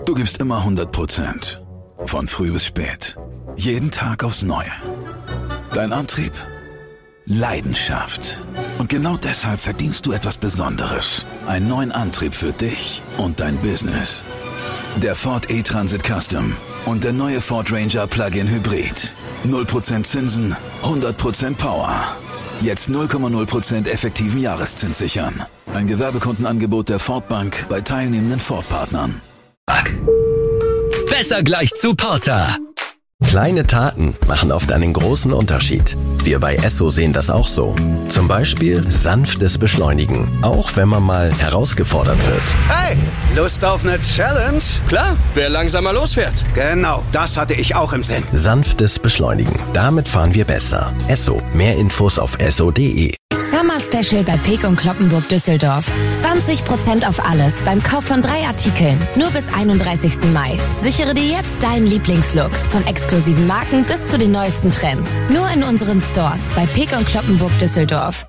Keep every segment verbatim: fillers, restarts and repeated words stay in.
Du gibst immer hundert Prozent. Von früh bis spät. Jeden Tag aufs Neue. Dein Antrieb? Leidenschaft. Und genau deshalb verdienst du etwas Besonderes. Einen neuen Antrieb für dich und dein Business. Der Ford E-Transit Custom und der neue Ford Ranger Plug-in Hybrid. null Prozent Zinsen, hundert Prozent Power. Jetzt null Komma null Prozent effektiven Jahreszins sichern. Ein Gewerbekundenangebot der Ford Bank bei teilnehmenden Ford-Partnern. Besser gleich zu Porter. Kleine Taten machen oft einen großen Unterschied. Wir bei Esso sehen das auch so. Zum Beispiel sanftes Beschleunigen, auch wenn man mal herausgefordert wird. Hey, Lust auf eine Challenge? Klar, wer langsamer losfährt. Genau, das hatte ich auch im Sinn. Sanftes Beschleunigen, damit fahren wir besser. Esso, mehr Infos auf esso punkt de. Summer Special bei Peek und Kloppenburg Düsseldorf. zwanzig Prozent auf alles beim Kauf von drei Artikeln. Nur bis einunddreißigsten Mai. Sichere dir jetzt deinen Lieblingslook. Von exklusiven Marken bis zu den neuesten Trends. Nur in unseren Stores bei Peek und Kloppenburg Düsseldorf.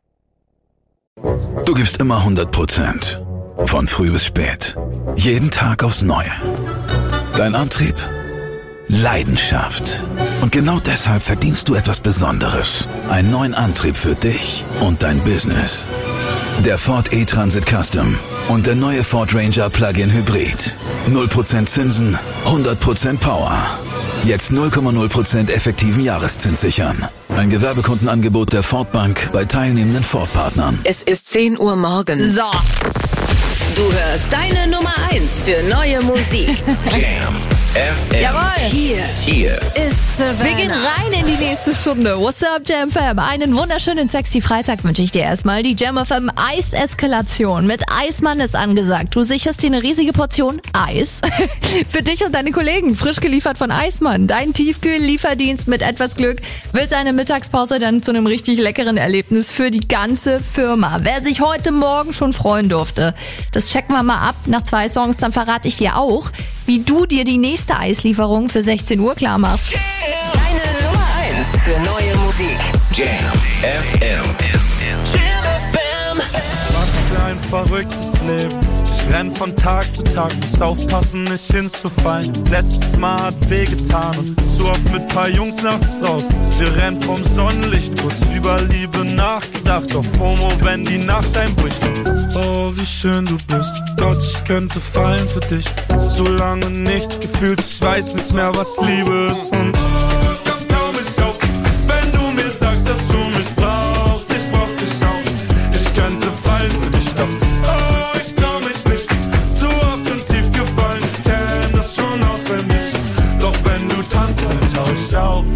Du gibst immer hundert Prozent. Von früh bis spät. Jeden Tag aufs Neue. Dein Antrieb? Leidenschaft. Und genau deshalb verdienst du etwas Besonderes. Einen neuen Antrieb für dich und dein Business. Der Ford E-Transit Custom und der neue Ford Ranger Plug-in Hybrid. null Prozent Zinsen, hundert Prozent Power. Jetzt null Komma null Prozent effektiven Jahreszins sichern. Ein Gewerbekundenangebot der Ford Bank bei teilnehmenden Ford-Partnern. Es ist zehn Uhr morgens. So. Du hörst deine Nummer eins für neue Musik. Jam F M. Jawohl. Hier, Hier ist Savannah. Wir gehen rein in die nächste Stunde. What's up, Jam F M? Einen wunderschönen, sexy Freitag wünsche ich dir erstmal. Die Jam F M Eiseskalation mit Eismann ist angesagt. Du sicherst dir eine riesige Portion Eis für dich und deine Kollegen. Frisch geliefert von Eismann. Dein Tiefkühl-Lieferdienst mit etwas Glück wird deine Mittagspause dann zu einem richtig leckeren Erlebnis für die ganze Firma. Wer sich heute Morgen schon freuen durfte, das checken wir mal ab. Nach zwei Songs, dann verrate ich dir auch, wie du dir die nächste Eislieferung für sechzehn Uhr klar machst. Deine Nummer eins für neue Musik. Jam F M. Jam F M. Was für ein verrücktes Leben. Ich renn von Tag zu Tag, muss aufpassen, nicht hinzufallen. Letztes Mal hat wehgetan und zu oft mit paar Jungs nachts draußen. Wir rennen vom Sonnenlicht, kurz über Liebe nachgedacht. Doch FOMO, wenn die Nacht einbricht. Oh, wie schön du bist. Gott, ich könnte fallen für dich. So lange nichts gefühlt, ich weiß nicht mehr, was Liebe ist. Und oh, komm, kaum mich auf, wenn du mir sagst, dass du mich brauchst. Ich brauch dich auch. Ich könnte fallen für dich, doch oh, ich trau mich nicht. Zu oft und tief gefallen, ich kenn das schon auswendig. Doch wenn du tanzt, dann tau ich auf.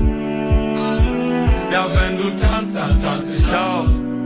Ja, wenn du tanzt, dann tanz ich auch.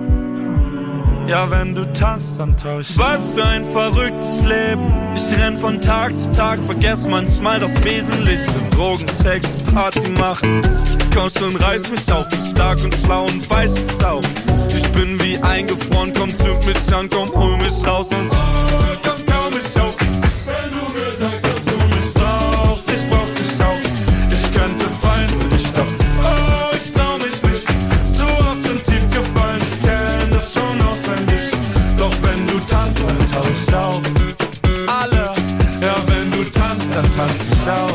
Ja, wenn du tanzt, dann tau ich. Was für ein verrücktes Leben. Ich renn von Tag zu Tag, vergess manchmal das Wesentliche. Drogen, Sex, Party machen. Komm schon, reiß mich auf, bin stark und schlau und weiß es auch. Ich bin wie eingefroren, komm, zünd mich an, komm, hol mich raus und oh, komm, tau mich auf. Wenn du mir sagst, dass du mich brauchst, ich brauch dich auch. Ich könnte fallen für dich, doch oh, ich trau mich nicht. Zu oft und tief gefallen, ich kenn das schon auswendig. Doch wenn du tanzt, dann tau ich auf. Alle, ja, wenn du tanzt, dann tanz ich auch.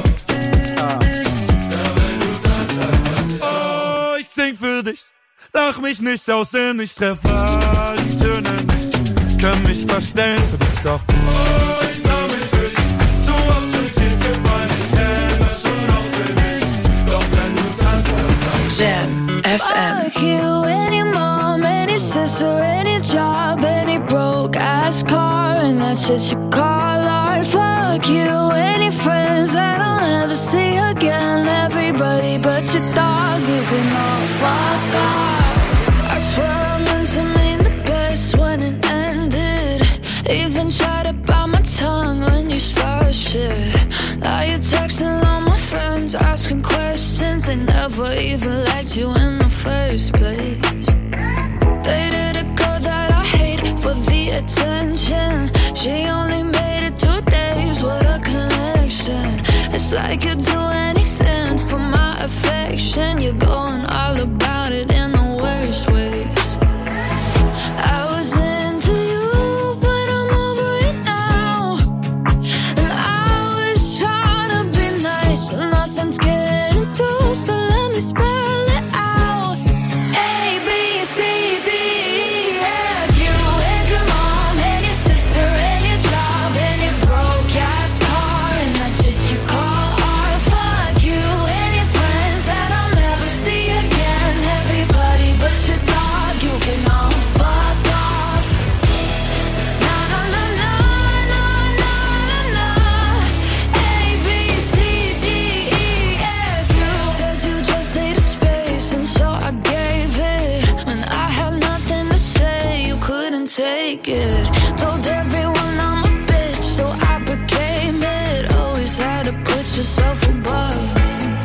Für dich, lach mich nicht aus, denn ich treffe die Töne nicht. Können mich verstellen für dich, doch oh, ich trau mich für dich. Zu oft schon tief gefallen, ich kenn das schon auswendig. Doch wenn du tanzt, dann tanzt Jam F M. Fuck you, any mom, any sister, any job, any broke ass car, and that shit you call art. Fuck you, any friends that I'll never see again. Everybody but your dog, you can all fuck off. I swear I meant to mean the best when it ended. Even tried to bite my tongue when you started shit. Now you're texting all my friends, asking questions. They never even liked you in the first place. Dated a girl that I hate for the attention. She only made it two days, what a connection. It's like you'd do anything for my affection. You're going all about it in the worst ways. I was into you, but I'm over it now. And I good. Told everyone I'm a bitch, so I became it. Always had to put yourself above me.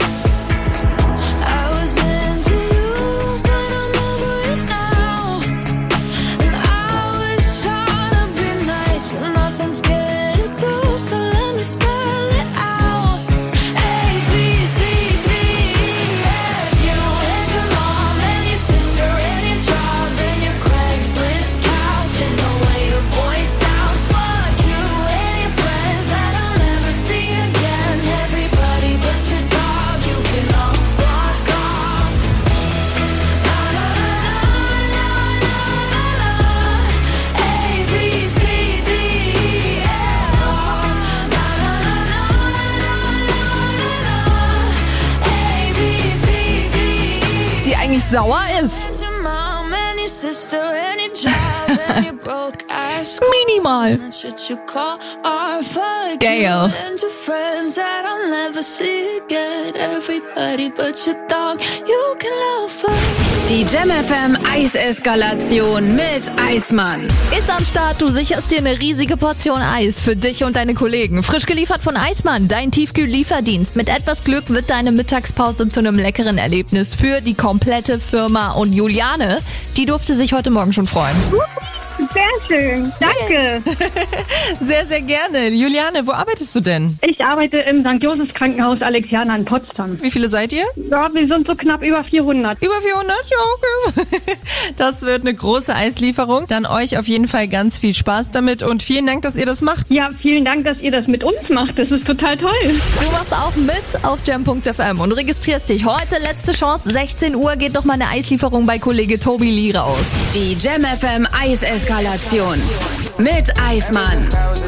I was into you, but I'm over it now. And I was trying to be nice, but nothing's getting through, so let me spell it out. A, B, C, D, E, F. You and your mom and your sister and your job and your Craigslist couch and the way your voice sounds. Fuck you and your friends that I'll never see again. Everybody but your dog, you can all fuck off. La la la la la la la. A, B, C, D, E, F. La la la la la la la la. A, B, C, D, E. Sie eigentlich sauer ist. And your mom and your sister and your job and your broke ass. Minimal. That's what you call our fuck. Gail. You and your friends that I'll never see again. Everybody but your dog, you can love us. Die Jam F M Eiseskalation mit Eismann. Ist am Start, du sicherst dir eine riesige Portion Eis für dich und deine Kollegen. Frisch geliefert von Eismann, dein Tiefkühl-Lieferdienst. Mit etwas Glück wird deine Mittagspause zu einem leckeren Erlebnis für die komplette Firma. Und Juliane, die durfte sich heute Morgen schon freuen. Sehr schön, danke. Sehr, sehr gerne. Juliane, wo arbeitest du denn? Ich arbeite im Sankt Josefs Krankenhaus Alexianer in Potsdam. Wie viele seid ihr? Ja, wir sind so knapp über vierhundert. Über vierhundert? Ja, okay. Das wird eine große Eislieferung. Dann euch auf jeden Fall ganz viel Spaß damit und vielen Dank, dass ihr das macht. Ja, vielen Dank, dass ihr das mit uns macht. Das ist total toll. Du machst auch mit auf jam punkt f m und registrierst dich. Heute letzte Chance, sechzehn Uhr geht noch mal eine Eislieferung bei Kollege Tobi Lee raus. Die Jam F M Eiseskalation mit Eismann.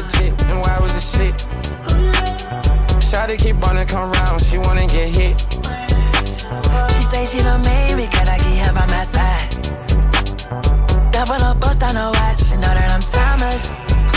Shawty keep wanna come round, she wanna get hit. She thinks she done made me, can I get her by my side? Double up, bust on her watch, she know that I'm timeless.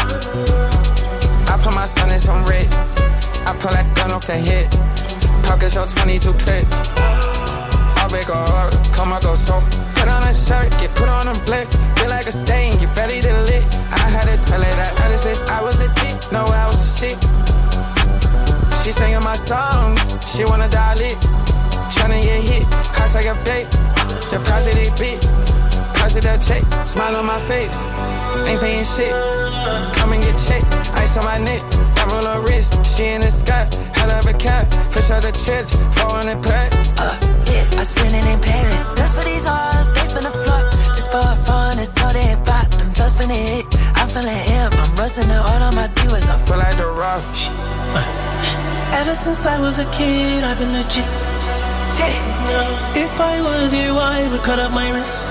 I put my son in some red, I pull that gun off the hip. Pockets on twenty-two clip. I'll break her heart, come I go so. Put on a shirt, get put on a blick. Feel like a stain, get ready to lit. I had to tell her that other since I was a dick, no I was a shit. She singing my songs, she wanna dial it. Tryna get hit, hot like a bait. Deposit it big, positive check. Smile on my face, ain't paying shit. Come and get checked, ice on my neck. I roll her wrist, she in the sky. Hell of a cat, push out the church, four hundred packs. Uh, yeah, I spend it in Paris. Just for these hoes, they finna flood. Just for fun, it's so they pop. Them just finna hit, I'm feeling hip. I'm rusting it all on my viewers. I feel like the rock. Ever since I was a kid, I've been legit. If I was you, I would cut up my wrist.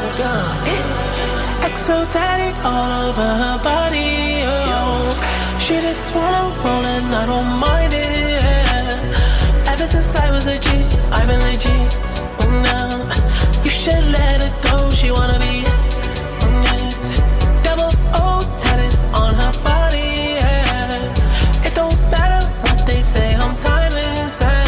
Exotic all over her body. Oh. She just wanna roll and I don't mind it. Ever since I was a G, I've been legit. Oh, now you should let her go. She wanna be it. Double O tatted on her body. Yeah. It don't matter what they say, I'm timeless. Yeah.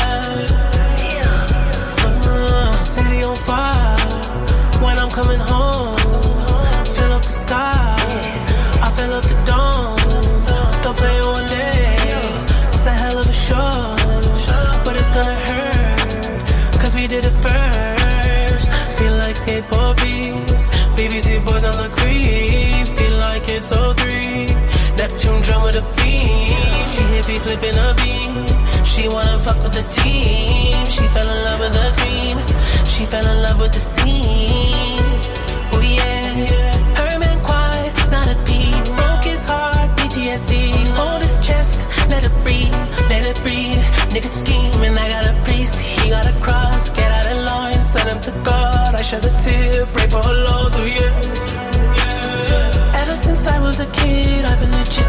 Uh, city on fire when I'm coming home. Fill up the sky, I fill up the dome. Don't play one day, it's a hell of a show. But it's gonna hurt, cause we did it first. Feel like skateboard beat, B B C boys on the creep. Feel like it's oh three, Neptune drum with a beat. She hippie flipping a beat. She wanna fuck with the team. She fell in love with the cream. She fell in love with the scene. Oh yeah, her man quiet, not a thief. Broke his heart, P T S D. Hold his chest, let it breathe, let it breathe. Niggas scheming, I got a priest. He got a cross, get out of line, send him to God. I shed a tear, pray for her laws, oh yeah. Ever since I was a kid, I've been legit.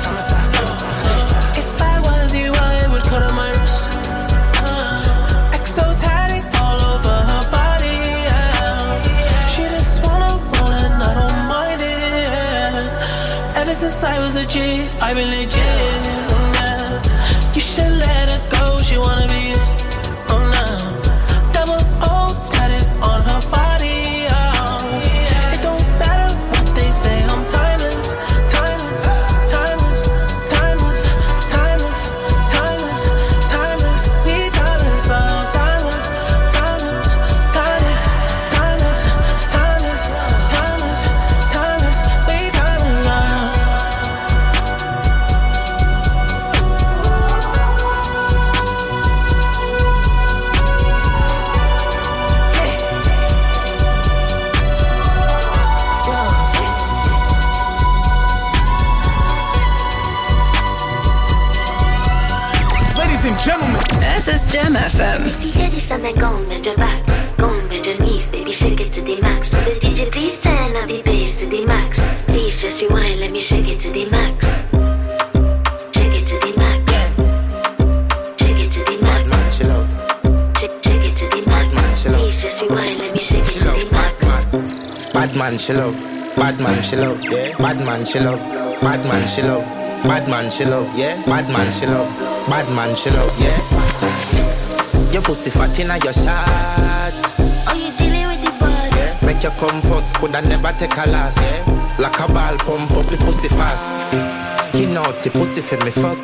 If I was you, I would cut on my wrist. Exotic all over her body. Yeah. She just wanna roll and I don't mind it. Ever since I was a G, I've been legit. Yeah. You should let her go, she wanna be it. Oh no, double O tatted on her body. Oh. It don't matter what they say, I'm timeless. and gentlemen. Es ist Jam F M. If you hear this and then go and bend your back, go and bend your knees, baby, shake it to the max. Will the D J please turn up the bass to the max? Please just rewind, let me shake it to the max. Shake it to the max. Shake it to the max. Bad man, chill out. Shake, shake it to the max. Bad man, chill out. Please just rewind, let me shake it to the max. Bad man, chill out. Bad man, chill out. Yeah. Bad man, chill out. Bad man, chill out. Bad man, chill out. Yeah. Bad man, chill out. Bad man, chill out. Yeah. Your pussy fat inna your shots. Oh, you dealing with the boss? Yeah. Make you come first, coulda never take a last. Yeah. Like a ball, pump up the pussy fast. Skin out the pussy for me, fuck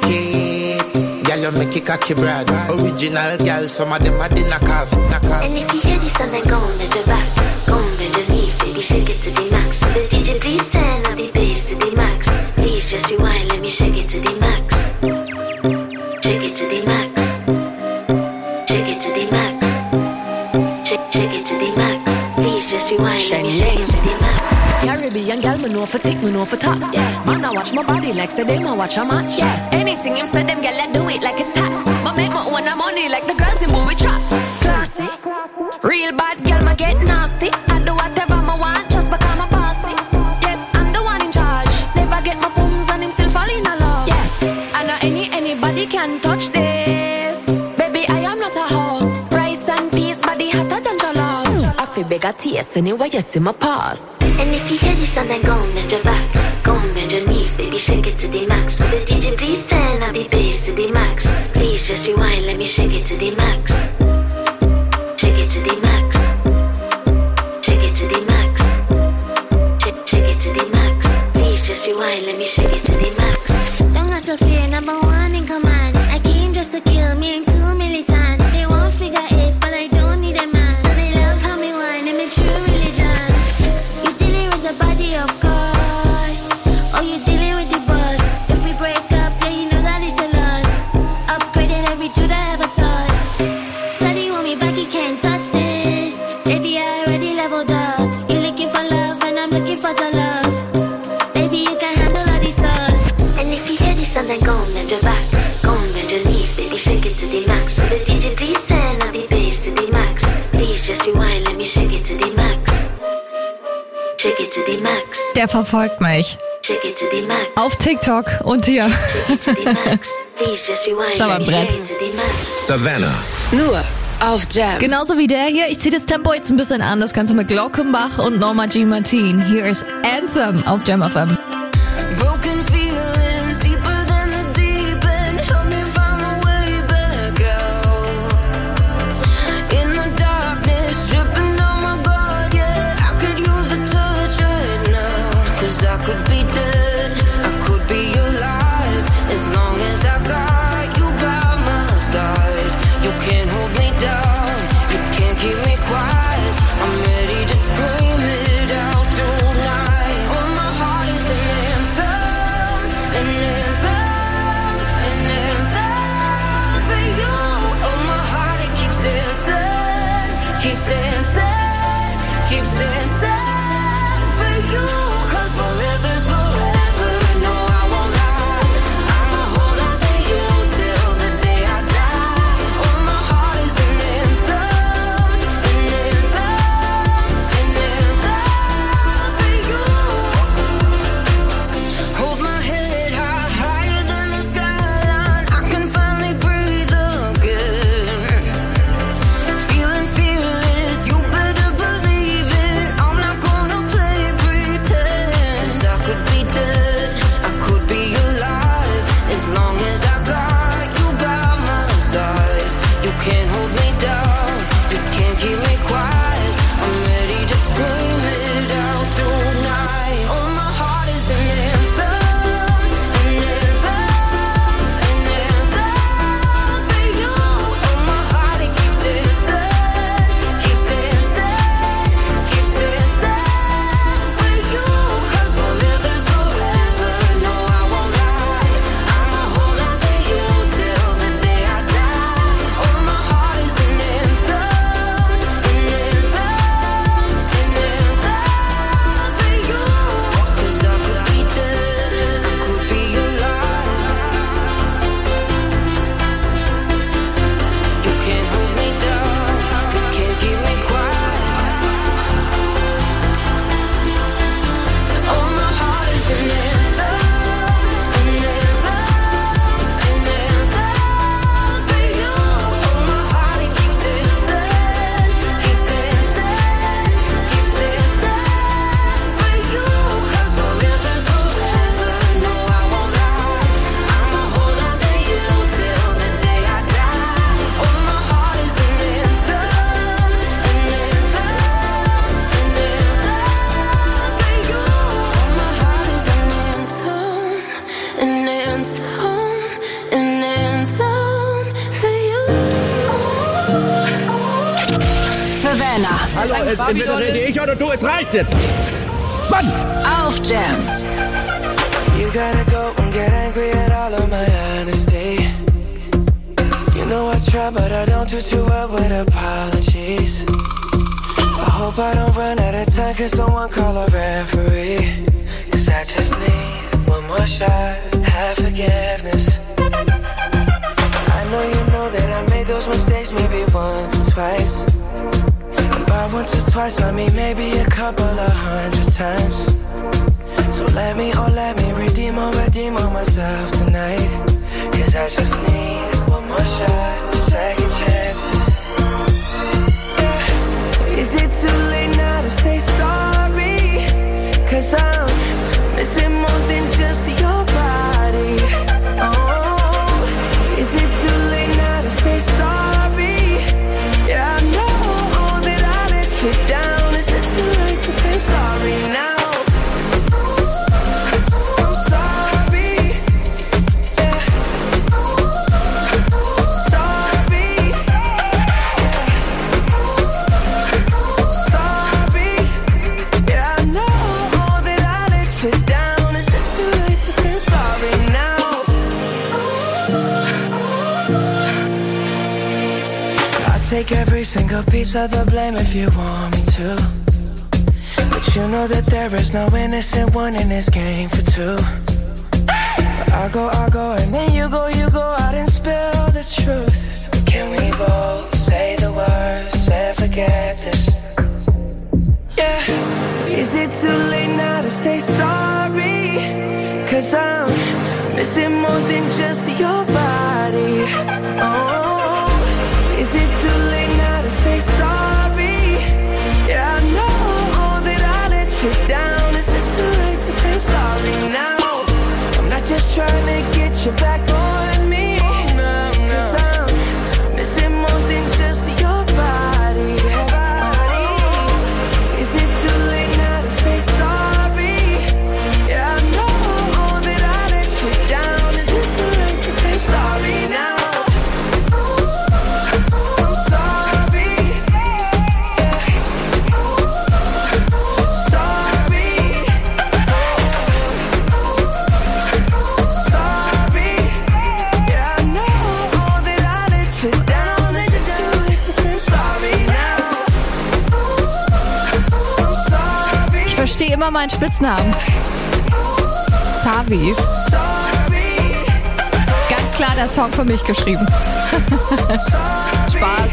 it. Girl, you make it cocky brad. Original girl, some of them are the knockoff. And if you hear this and then go and bend your back, go and bend your knees, baby, shake it to the max. Will the D J please turn up the bass to the max? Please just rewind, let me shake it to the max. Shake it to the max. Shake it to the max. Shake, shake it to the max. Please just rewind, let me shake it to the max. Caribbean girl, me know for tick, me know for top. Yeah, man, I watch my body like say them I watch a match. Yeah, anything him say them girl, I do it like it's tax. But make my own money like the girls in movie trap. Classy, real bad girl, me get nasty. I do whatever I want just because I'm bossy. Yes, I'm the one in charge. Never get my booms and him still fall in love. Yeah, I know any anybody can touch this. Baby, I am not a hoe. Rice and peas, body hotter than jollof. I feel big a taste anyway, you see my pass. And if you hear this and then go and bend your back, go and bend your knees, baby, shake it to the max. Will the D J please turn up the bass to the max? Please just rewind, let me shake it to the max. Shake it to the max. Shake it to the max. Shake, shake it to the max. Please just rewind, let me shake it to the max. Don't got to fear, number one in command. I came just to kill me, ain't too militant. They won't figure eight, but I don't need a man. So they love how me whine, I'm a true religion. You dealing with the body, of course. Oh, you dealing with the boss. If we break up, yeah, you know that it's a loss. Upgraded every dude I ever touched. Steady want me back, you can't touch this. Baby, I already leveled up. You looking for love, and I'm looking for your love. Baby, you can handle all the sauce. And if you hear this and then go and bend your back, go and bend your knees, baby, shake it to the max. Will the D J please turn up the bass to the max? Please just rewind, let me shake it to the max. Shake it to the max. Der verfolgt mich. Shake it to the max. Auf TikTok und hier. Shake it to the max. Please just rewind, let me shake it to the max. Savannah. Nur auf Jam. Genauso wie der hier. Ich ziehe das Tempo jetzt ein bisschen an. Das Ganze mit Glockenbach und Norma Jean Martin. Hier ist Anthem auf Jam F M. Broken feelings deeper than the deep end. Help me find my way back out. In the darkness, dripping on my guard, yeah. I could use a touch right now. Cause I could be dead, I could be alive. As long as I got you by my side. You can't hold me down, you can't keep me quiet. I'm ready to scream it out tonight. Oh, my heart is an Hallo, ein entweder Barbie-Doll rede ist. ich oder du, es reicht jetzt. Mann! Auf Jam. You gotta go and get angry at all of my honesty. You know I try, but I don't do too well with apologies. I hope I don't run out of time, cause someone call a referee. Cause I just need one more shot, have forgiveness. I know you know that I made those mistakes maybe once or twice. And by once or twice I mean maybe a couple of hundred times. So let me, oh let me redeem or redeem on myself tonight. Cause I just need one more shot, second chances. Yeah. Is it too late now to say sorry? Cause I'm missing more than just your body. Oh, is it too late now to say sorry? Yeah, I know that I let you down. Is it too late to say sorry now? Take every single piece of the blame if you want me to. But you know that there is no innocent one in this game for two. But I go, I go, and then you go, you go out and spill the truth. Can we both say the words and forget this? Yeah. Is it too late now to say sorry? Cause I'm missing more than just your body. Oh. Is it too late now to say sorry? Yeah, I know that I let you down. Is it too late to say sorry now? I'm not just trying to get you back on me. Cause I'm missing more than just your body. Is it too late now to say sorry? Yeah, I know that I let you down. Is it too late to say sorry now? Ich verstehe immer meinen Spitznamen. Savi. Ganz klar der Song für mich geschrieben. Spaß.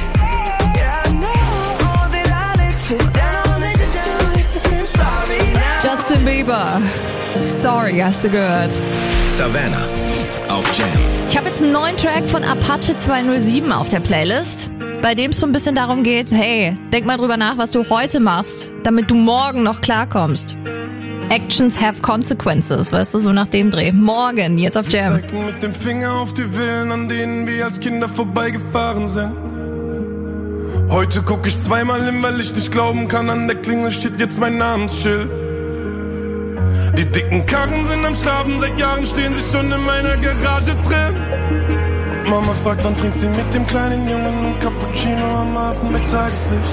Justin Bieber. Sorry, hast du gehört. Savannah auf Jam. Ich habe jetzt einen neuen Track von Apache zwei null sieben auf der Playlist, bei dem es so ein bisschen darum geht, hey, denk mal drüber nach, was du heute machst, damit du morgen noch klarkommst. Actions have consequences, weißt du, so nach dem Dreh. Morgen, jetzt auf Jam. Wir zeigten mit dem Finger auf die Villen, an denen wir als Kinder vorbeigefahren sind. Heute guck ich zweimal hin, weil ich nicht glauben kann, an der Klingel steht jetzt mein Namensschild. Die dicken Karren sind am Schlafen, seit Jahren stehen sie schon in meiner Garage drin. Und Mama fragt, wann trinkt sie mit dem kleinen Jungen ein Cappuccino am Hafen mit Tageslicht.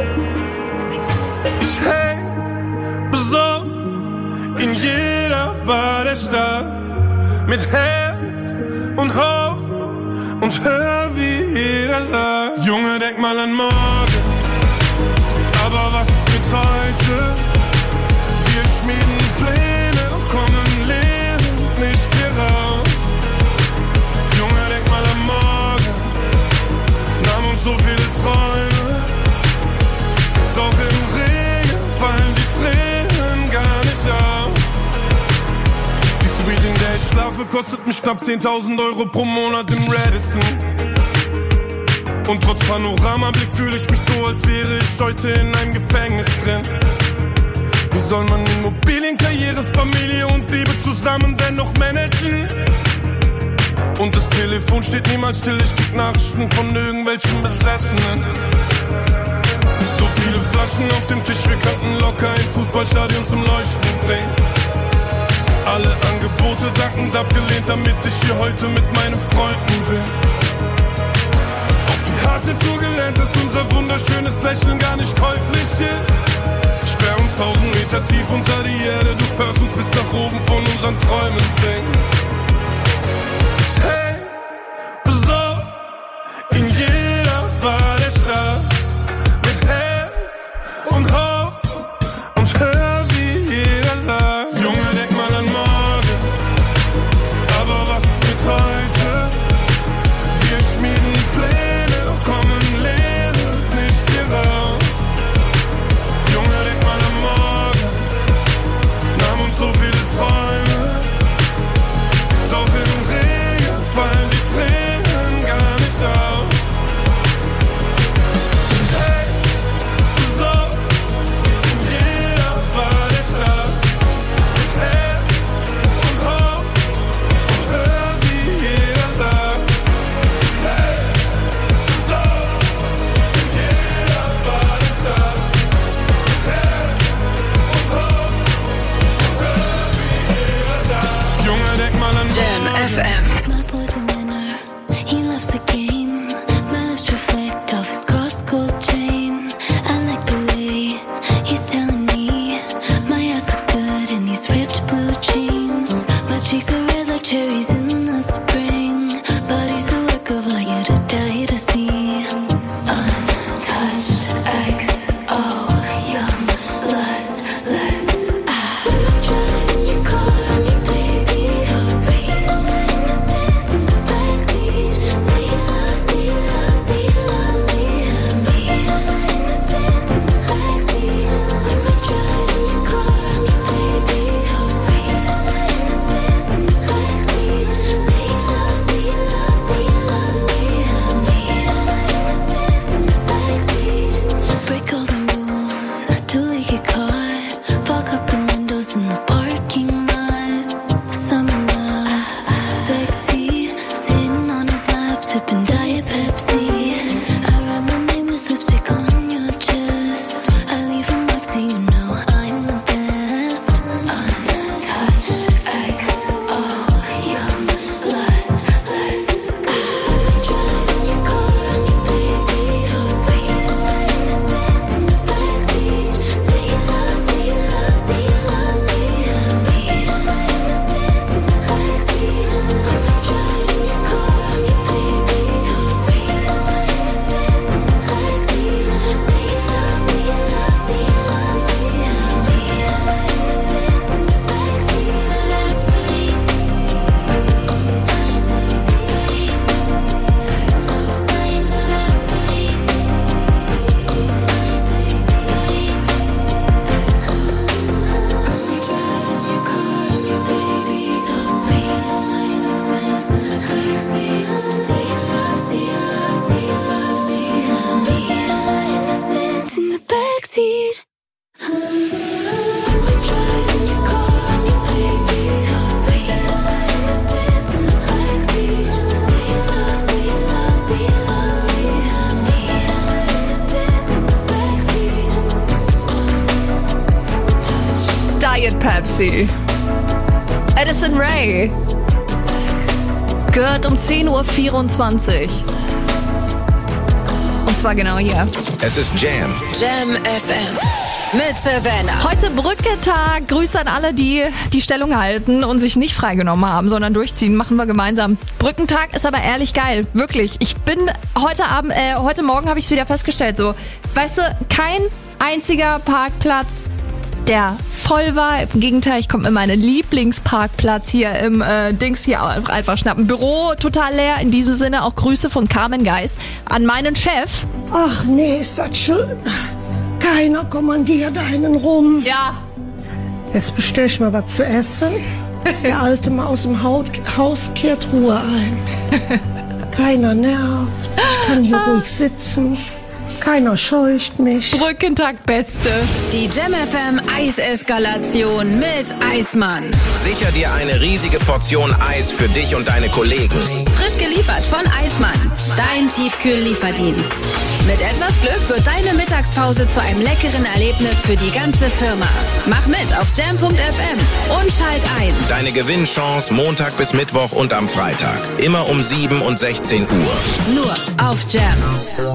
Ich häng besoffen in jeder Bar der Stadt, mit Herz und Hoffnung und hör, wie jeder sagt: Junge, denk mal an morgen, aber was ist mit heute? Wir schmieden Pläne, doch kommen lebend nicht hier raus. Junge, denk mal an morgen, nahm uns so viele Träume, doch im Regen fallen die Tränen gar nicht auf. Die Suite, in der ich schlafe, kostet mich knapp zehntausend Euro pro Monat im Radisson. Und trotz Panoramablick fühle ich mich so, als wäre ich heute in einem Gefängnis drin. Wie soll man Immobilien, Karriere, Familie und Liebe zusammen dennoch managen? Und das Telefon steht niemals still, ich krieg Nachrichten von irgendwelchen Besessenen. So viele Flaschen auf dem Tisch, wir könnten locker ein Fußballstadion zum Leuchten bringen. Alle Angebote dankend abgelehnt, damit ich hier heute mit meinen Freunden bin. Auf die harte Tour gelernt, dass unser wunderschönes Lächeln gar nicht käuflich sipping Diet Pepsi. I write my name with lipstick on your chest. I leave a mark so you know I'm the best. Untouched, X O, young, lust, let's go. Driving your car on your baby, so sweet. Innocence in the backseat. Say you love, say you love, say you love me. Me, my innocence in the backseat. Driving your car on your baby, so sweet. Innocence in the backseat. Say you love, say you love, say you love me. Me, my innocence in the backseat. Diet Pepsi. Addison Rae. Gehört um zehn Uhr vierundzwanzig. Und zwar genau hier. Es ist Jam. Jam F M. Mit Savannah. Heute Brückentag. Grüße an alle, die die Stellung halten und sich nicht freigenommen haben, sondern durchziehen. Machen wir gemeinsam. Brückentag ist aber ehrlich geil. Wirklich. Ich bin heute Abend, äh, heute Morgen habe ich es wieder festgestellt. So, weißt du, kein einziger Parkplatz, der voll war. Im Gegenteil, ich komme in meinen Lieblingsparkplatz hier im äh, Dings hier einfach, einfach schnappen. Büro total leer. In diesem Sinne auch Grüße von Carmen Geis an meinen Chef. Ach nee, ist das schön. Keiner kommandiert einen rum. Ja. Jetzt bestell ich mal was zu essen. Der alte mal aus dem Haus, Haus kehrt Ruhe ein. Keiner nervt. Ich kann hier ruhig sitzen. Keiner scheucht mich. Brückentag Beste. Die Jam F M Eiseskalation mit Eismann. Sicher dir eine riesige Portion Eis für dich und deine Kollegen. Frisch geliefert von Eismann. Dein Tiefkühl-Lieferdienst. Mit etwas Glück wird deine Mittagspause zu einem leckeren Erlebnis für die ganze Firma. Mach mit auf jam punkt f m und schalt ein. Deine Gewinnchance Montag bis Mittwoch und am Freitag. Immer um sieben und sechzehn Uhr. Nur auf Jam.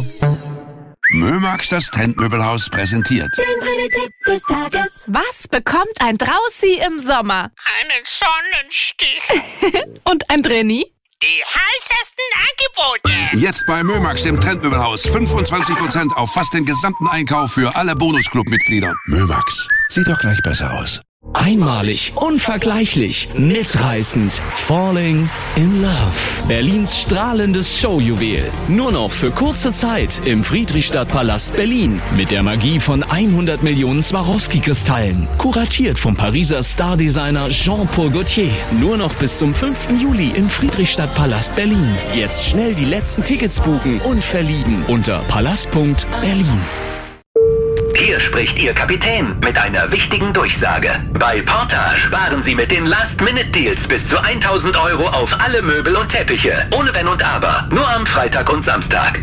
Mömax, das Trendmöbelhaus, präsentiert. Tipp des Tages. Was bekommt ein Draußi im Sommer? Einen Sonnenstich. Und ein Drenni? Die heißesten Angebote. Jetzt bei Mömax, dem Trendmöbelhaus. fünfundzwanzig Prozent auf fast den gesamten Einkauf für alle Bonusclub-Mitglieder. Mömax, sieht doch gleich besser aus. Einmalig, unvergleichlich, mitreißend, Falling in Love. Berlins strahlendes Showjuwel. Nur noch für kurze Zeit im Friedrichstadtpalast Berlin. Mit der Magie von hundert Millionen Swarovski-Kristallen. Kuratiert vom Pariser Stardesigner Jean-Paul Gaultier. Nur noch bis zum fünften Juli im Friedrichstadtpalast Berlin. Jetzt schnell die letzten Tickets buchen und verlieben unter palast punkt berlin. Hier spricht Ihr Kapitän mit einer wichtigen Durchsage. Bei Porta sparen Sie mit den Last-Minute-Deals bis zu tausend Euro auf alle Möbel und Teppiche. Ohne Wenn und Aber. Nur am Freitag und Samstag.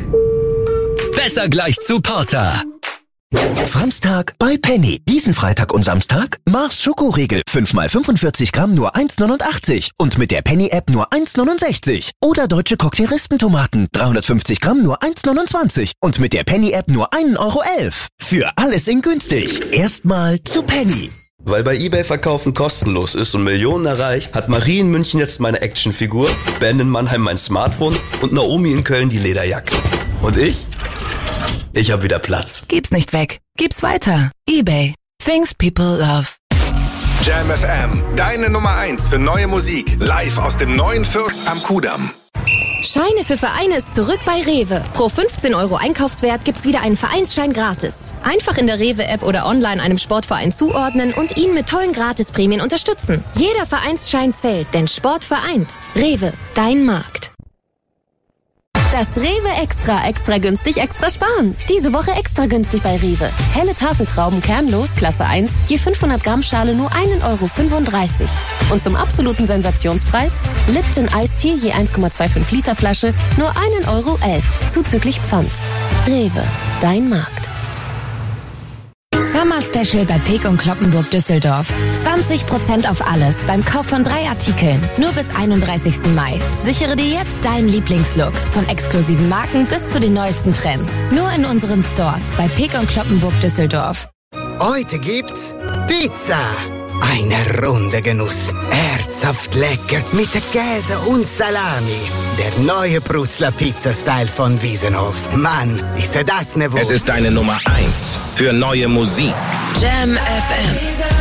Besser gleich zu Porta. Framstag bei Penny. Diesen Freitag und Samstag Mars Schokoriegel. fünf mal fünfundvierzig Gramm nur eins neunundachtzig. Und mit der Penny-App nur eins neunundsechzig. Oder deutsche Cocktailristentomaten. dreihundertfünfzig Gramm nur eins neunundzwanzig. Und mit der Penny-App nur ein Euro elf. Für alles in günstig. Erstmal zu Penny. Weil bei eBay Verkaufen kostenlos ist und Millionen erreicht, hat Marie in München jetzt meine Actionfigur, Ben in Mannheim mein Smartphone und Naomi in Köln die Lederjacke. Und ich? Ich hab wieder Platz. Gib's nicht weg. Gib's weiter. eBay. Things people love. Jam F M, deine Nummer eins für neue Musik. Live aus dem neuen Fürst am Kudamm. Scheine für Vereine ist zurück bei Rewe. Pro fünfzehn Euro Einkaufswert gibt's wieder einen Vereinsschein gratis. Einfach in der Rewe-App oder online einem Sportverein zuordnen und ihn mit tollen Gratisprämien unterstützen. Jeder Vereinsschein zählt, denn Sport vereint. Rewe, dein Markt. Das Rewe Extra, extra günstig, extra sparen. Diese Woche extra günstig bei Rewe. Helle Tafeltrauben kernlos, Klasse eins, je fünfhundert Gramm Schale nur ein Euro fünfunddreißig. Und zum absoluten Sensationspreis Lipton Eistee je eins Komma fünfundzwanzig Liter Flasche nur ein Euro elf, zuzüglich Pfand. Rewe, dein Markt. Summer Special bei Peek und Kloppenburg Düsseldorf. zwanzig Prozent auf alles beim Kauf von drei Artikeln. Nur bis einunddreißigsten Mai. Sichere dir jetzt deinen Lieblingslook. Von exklusiven Marken bis zu den neuesten Trends. Nur in unseren Stores bei Peek und Kloppenburg Düsseldorf. Heute gibt's Pizza. Eine runde Genuss. Herzhaft lecker mit Käse und Salami. Der neue Brutzler Pizza-Style von Wiesenhof. Mann, ist das ne Wurst. Es ist deine Nummer eins für neue Musik. Jam F M.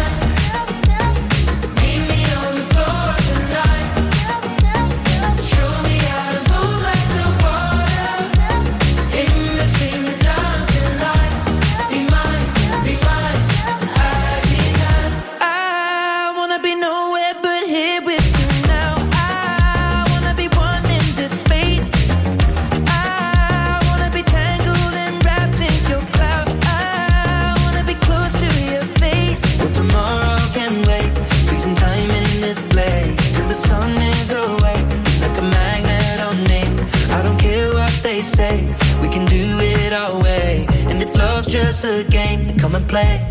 Just a game to come and play.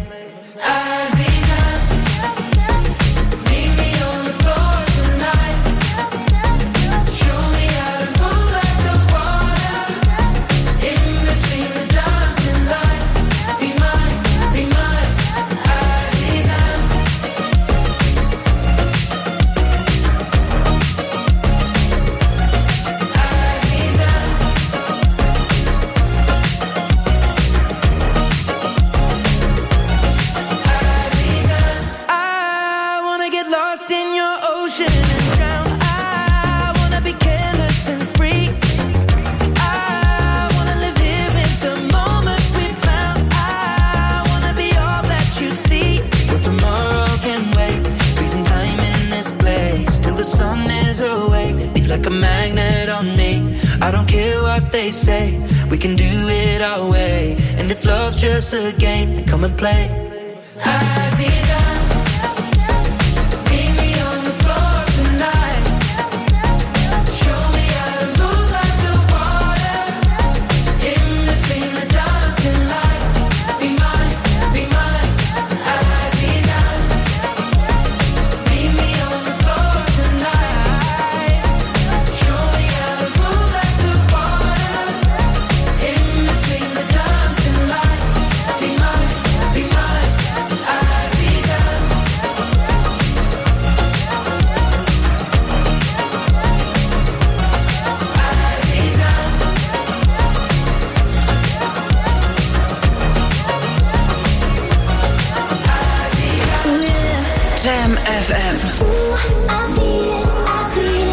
They say we can do it our way, and if love's just a game, then come and play. Jam F M. Ooh, I feel it, I feel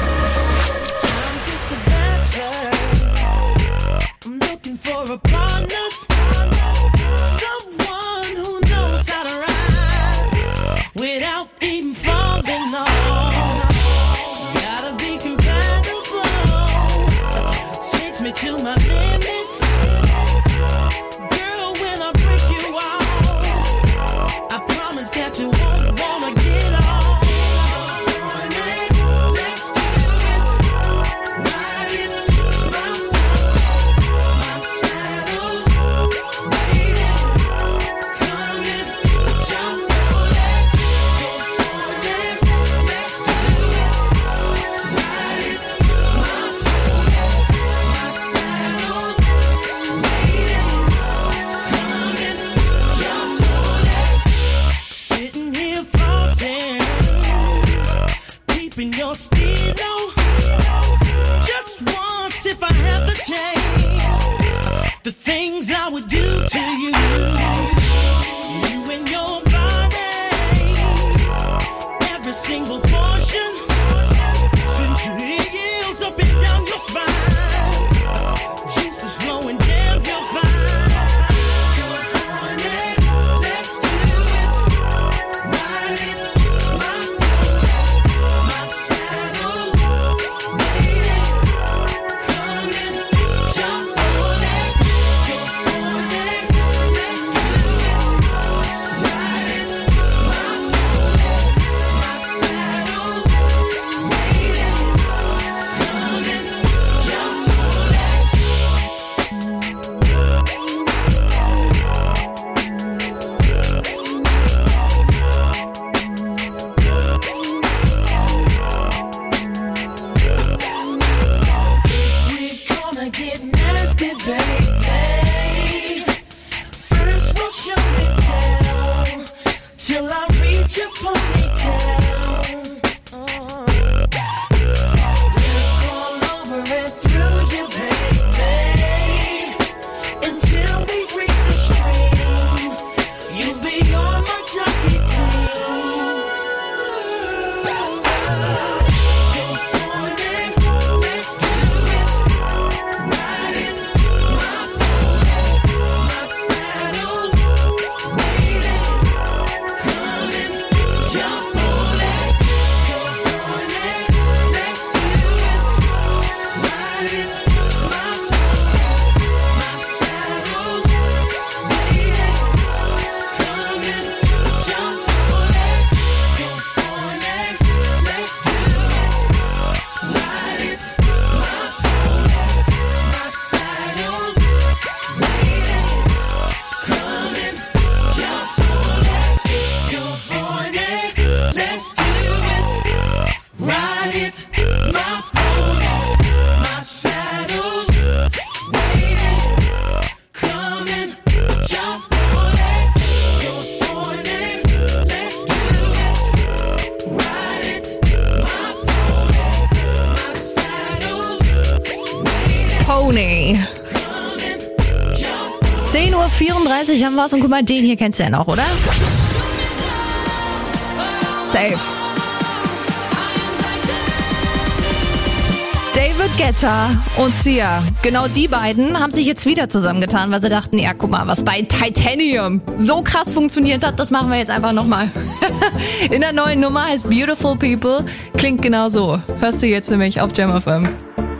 it. I'm looking for a partner, someone who knows how to ride without even falling off. Gotta be compatible, takes me to my limits. Girl, when I break you off, I promise that you won't wanna get off. Your stilo, just once if I have the chance, the things I would do to you, you and your body, every single portion, since your heels up and down your spine, juices flowing down your spine. Let's do it, ride it. Come zehn Uhr vierunddreißig haben wir es und guck mal, den hier kennst du ja noch, oder? Safe. David Guetta und Sia, genau die beiden haben sich jetzt wieder zusammengetan, weil sie dachten, ja guck mal, was bei Titanium so krass funktioniert hat, das machen wir jetzt einfach nochmal. In der neuen Nummer heißt Beautiful People, klingt genau so. Hörst du jetzt nämlich auf Jam F M.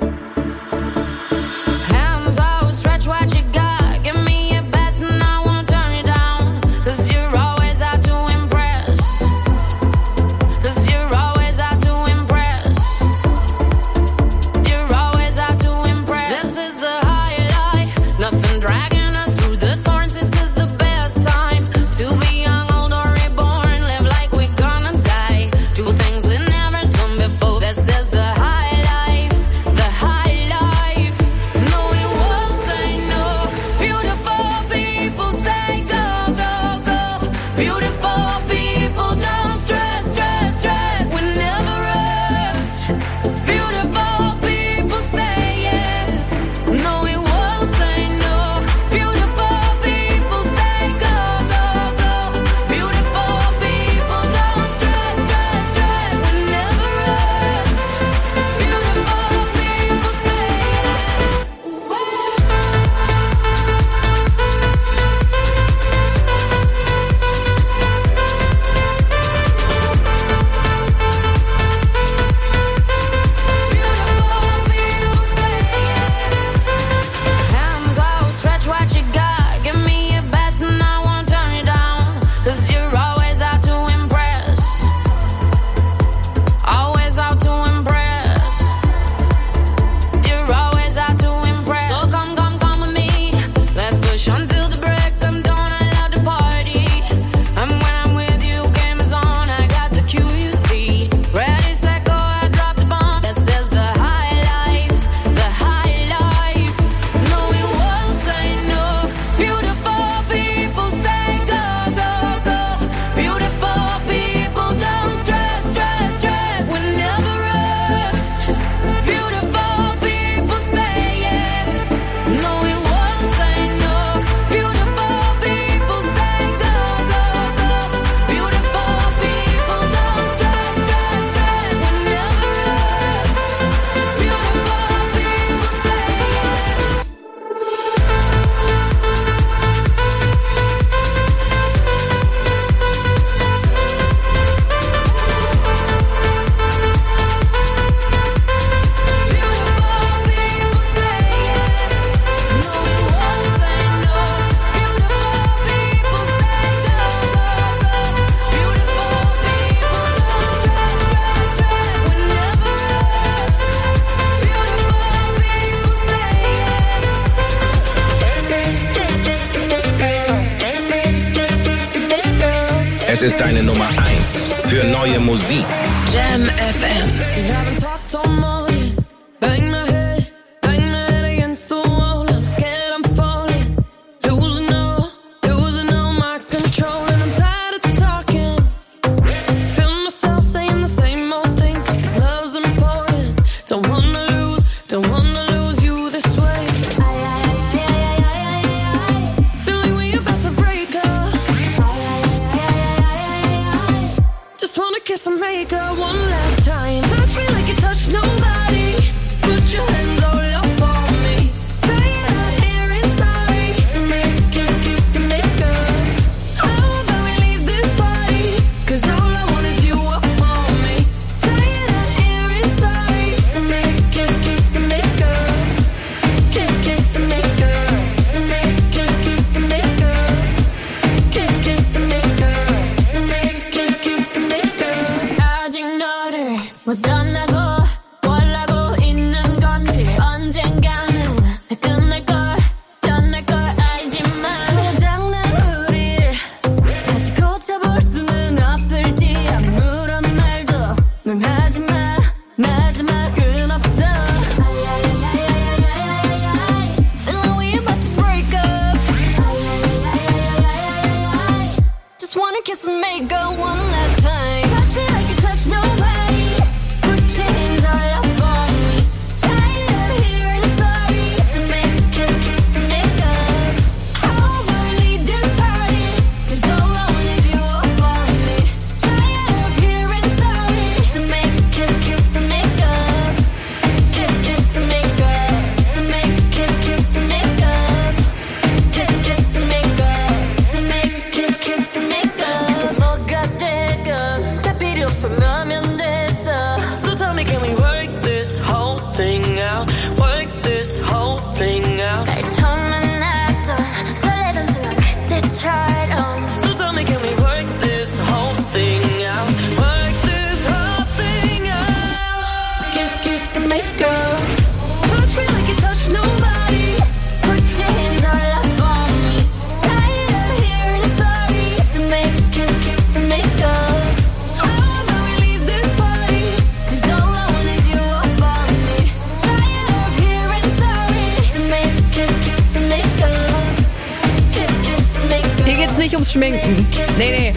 Es ist deine Nummer eins für neue Musik. Jam F M. Kiss and make her one last time. Touch me like you touch no thing out. 날 처음 만났던 설레던 순간 그때처럼. So tell me, can we work this whole thing out? Work this whole thing out. Kiss, kiss and make up. Touch me like you touch nobody. Put your hands all up on me. Tired of hearing sorry. So make, kiss, kiss and make up. How about we leave this party? 'Cause all I want is you up on me. Tired of hearing sorry. So make, kiss, kiss and make up. Kiss, kiss and make up. Hier geht's nicht ums Schminken. Nee, nee.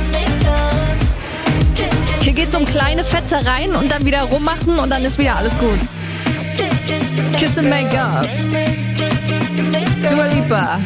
Hier geht's um kleine Fetzereien und dann wieder rummachen und dann ist wieder alles gut. Kiss and make up. Dua Lipa.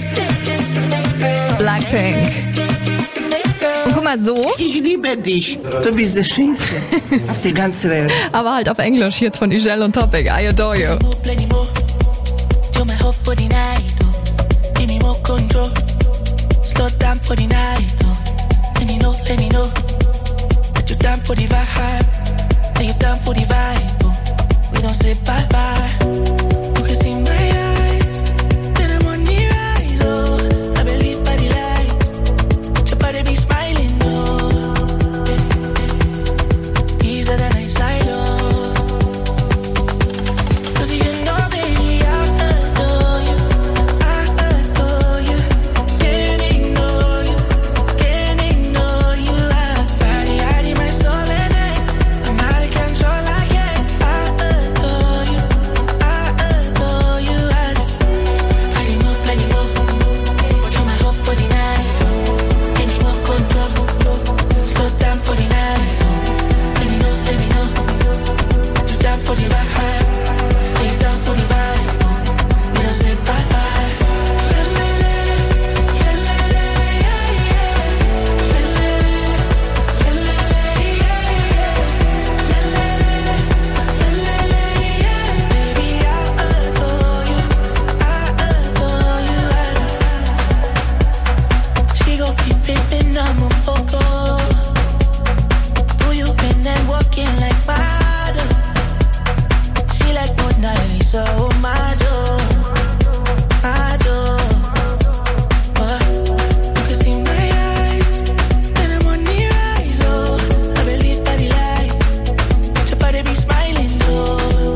Blackpink. Und guck mal so. Ich liebe dich. Du bist der Schönste auf der ganzen Welt. Aber halt auf Englisch, jetzt von Ugel und Topic. I adore you. You're my hope for the night, oh. Give me more control. Slow down for the night, oh. Let me know, let me know that you're down for the vibe. That you're down for the vibe, oh. We don't say bye bye. You can see my eyes, then I'm on the rise, oh. I believe by the light, your body be smiling, oh. Easier than I side, oh. 'Cause you know, baby, I adore you. I adore you. Can't ignore you. Can't ignore you. I body, I need my soul in it. I'm out of control, I can't. I adore you. I adore you. I plenty more, plenty more. You're my hope for the night. Give me more control. Slow down for the night. Let me know, let me know. You're down for the vibe. You're down for the vibe. We don't say bye bye. She gon' be pimpin', I'm a poco. Who you been and walking like water? She like Mona Lisa, oh my door, my door. Oh, you can see my eyes, then I'm on the rise, oh. I believe that the light, your body be smiling, oh.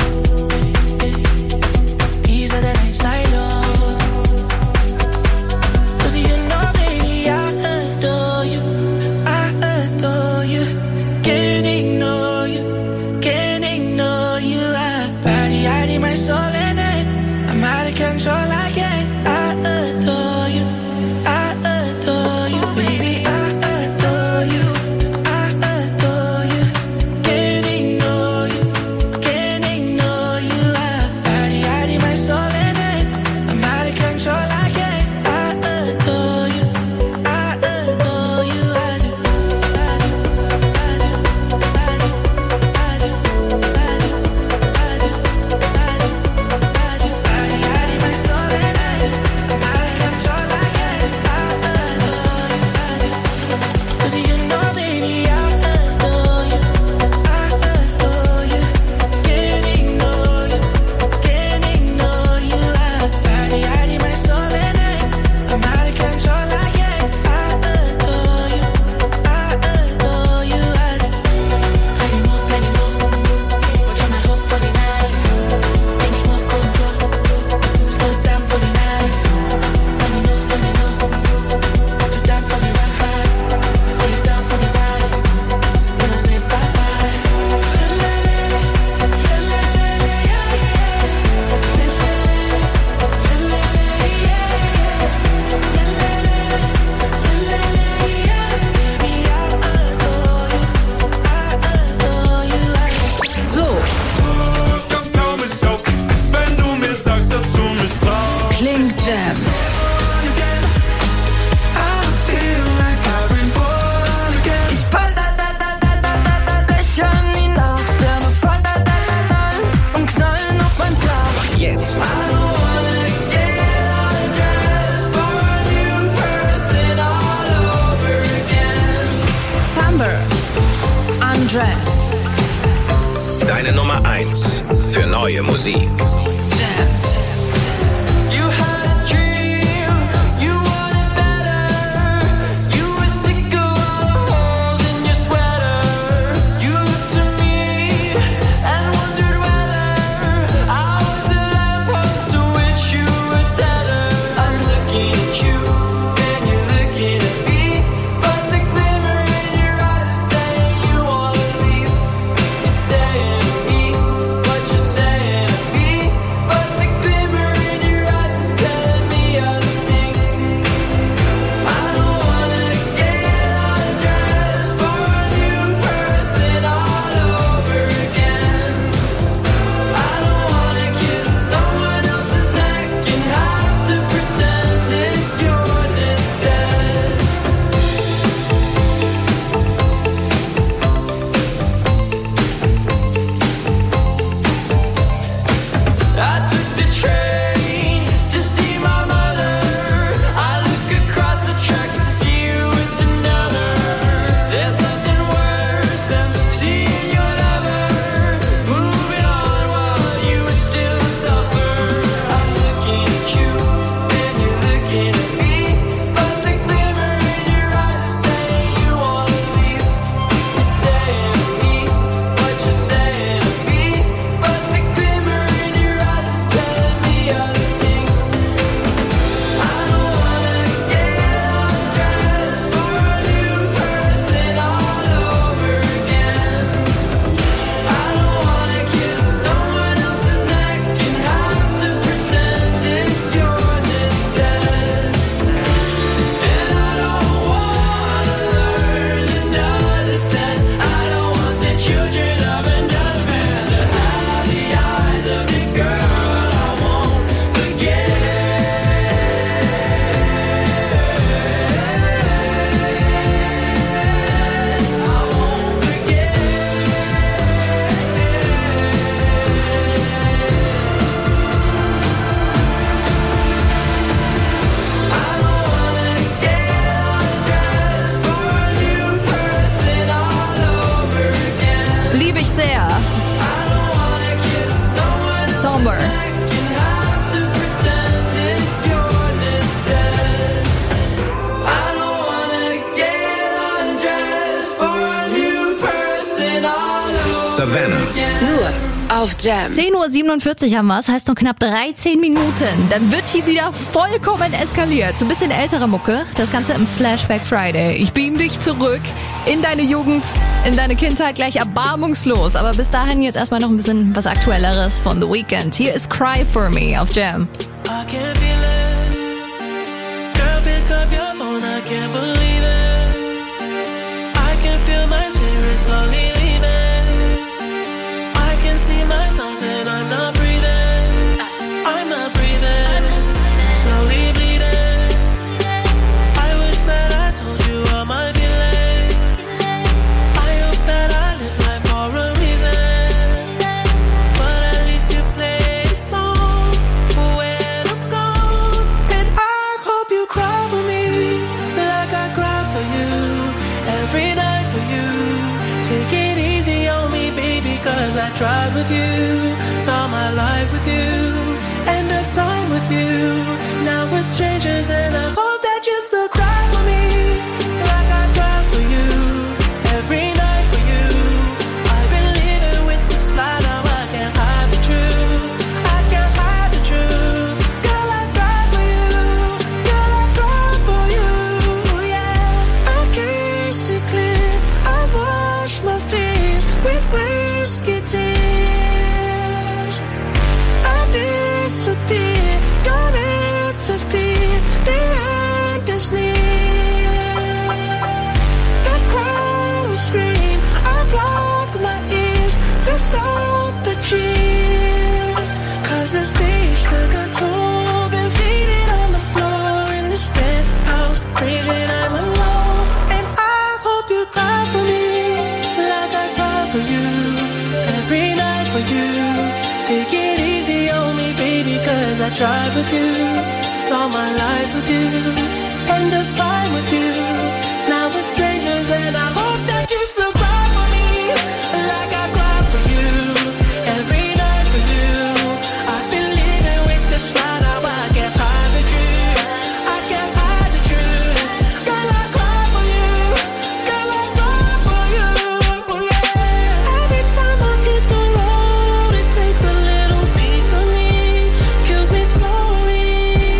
Easier than I side, oh. 'Cause you know, baby, I adore you. I adore you. Can't ignore you. Can't ignore you. I body, I need my soul in it. I'm out of control, I can't. I adore you. I adore you, baby. I adore you. I adore you. Can't ignore you. Can't ignore you. I body, I need my soul in it. I'm out of control, I can't. I adore you. I adore you. I do. Cause you know, baby, I adore you. I adore you. Can't ignore you. Can't ignore you. I body, I need my soul in it. I'm out of control, I can't. I adore you. I adore you. I do. Plenty more, plenty more. You're my hope for the night. Give me more control. Slow down for the night. Let me know, let me know. You're down for the ride. You're down for the vibe. We don't say bye bye. So. Wenn du mir sagst, dass du mich brauchst. Klingt Jam. Ich fall da da da da da da da Löcher in die Nacht. Sterne fallen da da da da und knallen auf mein Dach. Jetzt. Summer. Undressed. Deine Nummer eins für neue Musik. Jam. auf Jam. zehn Uhr siebenundvierzig haben wir es, heißt nur knapp dreizehn Minuten. Dann wird hier wieder vollkommen eskaliert. So ein bisschen ältere Mucke. Das Ganze im Flashback Friday. Ich beam dich zurück in deine Jugend, in deine Kindheit, gleich erbarmungslos. Aber bis dahin jetzt erstmal noch ein bisschen was Aktuelleres von The Weeknd. Hier ist Cry For Me auf Jam. I can feel it. Girl, pick up your phone, I can't believe it. I can feel my spirit slowly leaving. I can see myself and I'm not breathing. I'm not breathing. Slowly bleeding. I wish that I told you all my feelings. I hope that I live life for a reason. But at least you play a song where to go. And I hope you cry for me like I cry for you. Every night for you. Take it easy on me, baby, cause I tried with you. Saw my life with you. End of time with you. Now we're strangers and I hope that you still cry for me like I cry for you. Every night for you. I've been living with this lie, now I can't hide the truth. I can't hide the truth. Girl, I cry for you. Girl, I cry for you. Yeah, I can't see clear. I wash my fears with whiskey tears. I disappear, don't interfere. The end is near. The crowd will scream. I block my ears to stop the cheers. Cause the stage took a toll. Been faded on the floor in this penthouse. Crazy and I'm alone. And I hope you cry for me like I cry for you. Every night for you. Take it easy on me, baby, cause I tried with you. Saw my life with you. End of time with you. Now we're strangers and I hope that you still cry for me like I cry for you. Every night for you. I've been living with this lie, now I can't hide the truth. I can't hide the truth. Girl, I cry for you. Girl, I cry for you. Yeah. Every time I hit the road, it takes a little piece of me. Kills me slowly.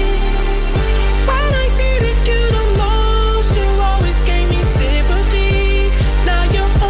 When I needed you the most, you always gave me sympathy. Now you're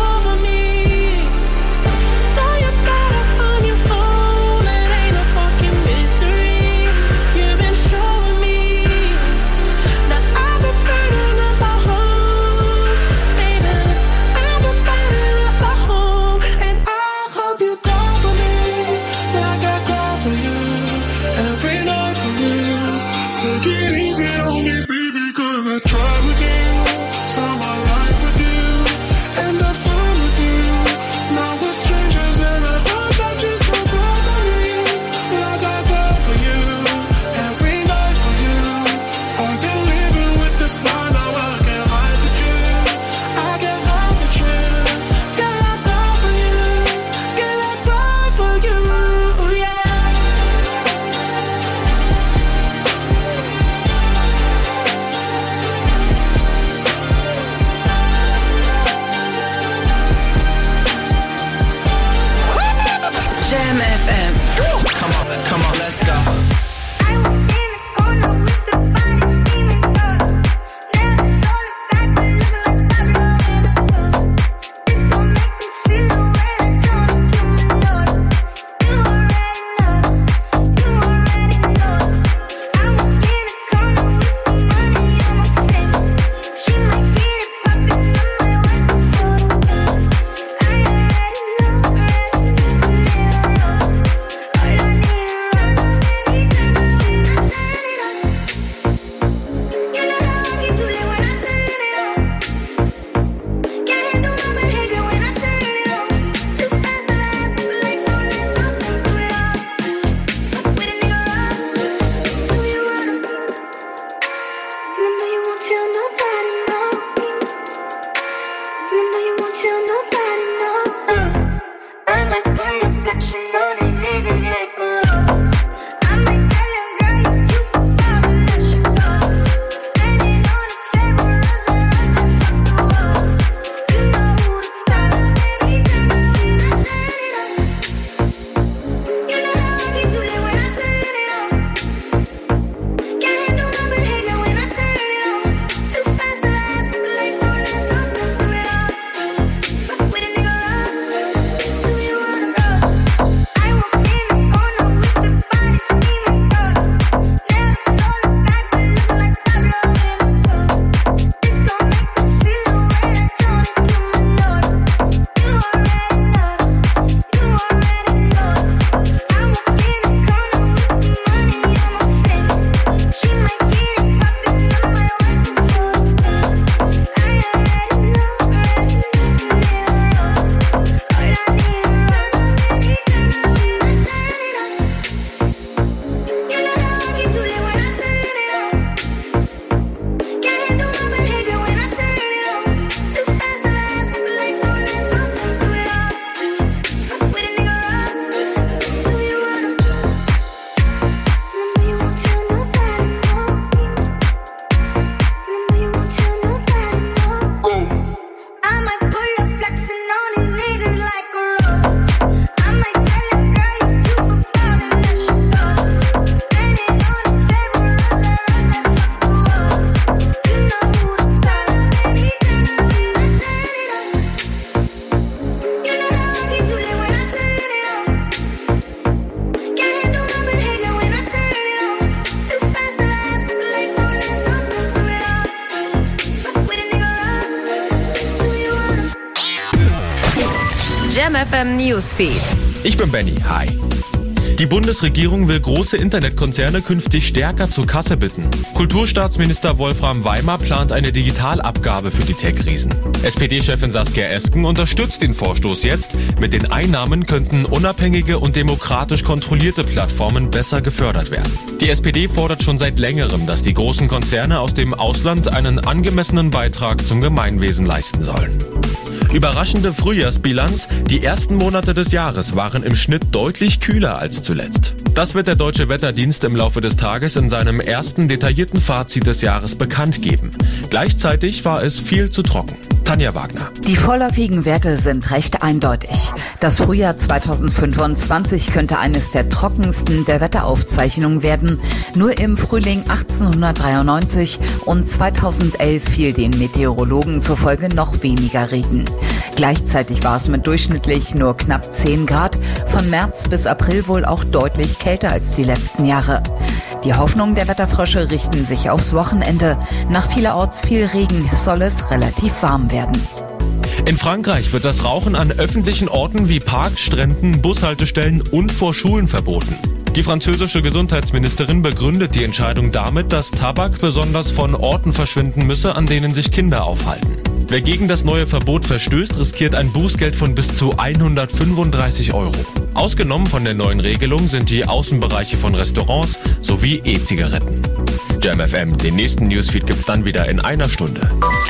F M Newsfeed. Ich bin Benny, hi. Die Bundesregierung will große Internetkonzerne künftig stärker zur Kasse bitten. Kulturstaatsminister Wolfram Weimar plant eine Digitalabgabe für die Tech-Riesen. S P D-Chefin Saskia Esken unterstützt den Vorstoß jetzt. Mit den Einnahmen könnten unabhängige und demokratisch kontrollierte Plattformen besser gefördert werden. Die S P D fordert schon seit längerem, dass die großen Konzerne aus dem Ausland einen angemessenen Beitrag zum Gemeinwesen leisten sollen. Überraschende Frühjahrsbilanz. Die ersten Monate des Jahres waren im Schnitt deutlich kühler als zuletzt. Das wird der Deutsche Wetterdienst im Laufe des Tages in seinem ersten detaillierten Fazit des Jahres bekannt geben. Gleichzeitig war es viel zu trocken. Tanja Wagner. Die vorläufigen Werte sind recht eindeutig. Das Frühjahr zweitausendfünfundzwanzig könnte eines der trockensten der Wetteraufzeichnungen werden. Nur im Frühling achtzehnhundertdreiundneunzig und zweitausendelf fiel den Meteorologen zufolge noch weniger Regen. Gleichzeitig war es mit durchschnittlich nur knapp zehn Grad, von März bis April wohl auch deutlich kälter als die letzten Jahre. Die Hoffnungen der Wetterfrösche richten sich aufs Wochenende. Nach vielerorts viel Regen soll es relativ warm werden. In Frankreich wird das Rauchen an öffentlichen Orten wie Parks, Stränden, Bushaltestellen und vor Schulen verboten. Die französische Gesundheitsministerin begründet die Entscheidung damit, dass Tabak besonders von Orten verschwinden müsse, an denen sich Kinder aufhalten. Wer gegen das neue Verbot verstößt, riskiert ein Bußgeld von bis zu hundertfünfunddreißig Euro. Ausgenommen von der neuen Regelung sind die Außenbereiche von Restaurants sowie E-Zigaretten. Jam F M, den nächsten Newsfeed gibt's dann wieder in einer Stunde.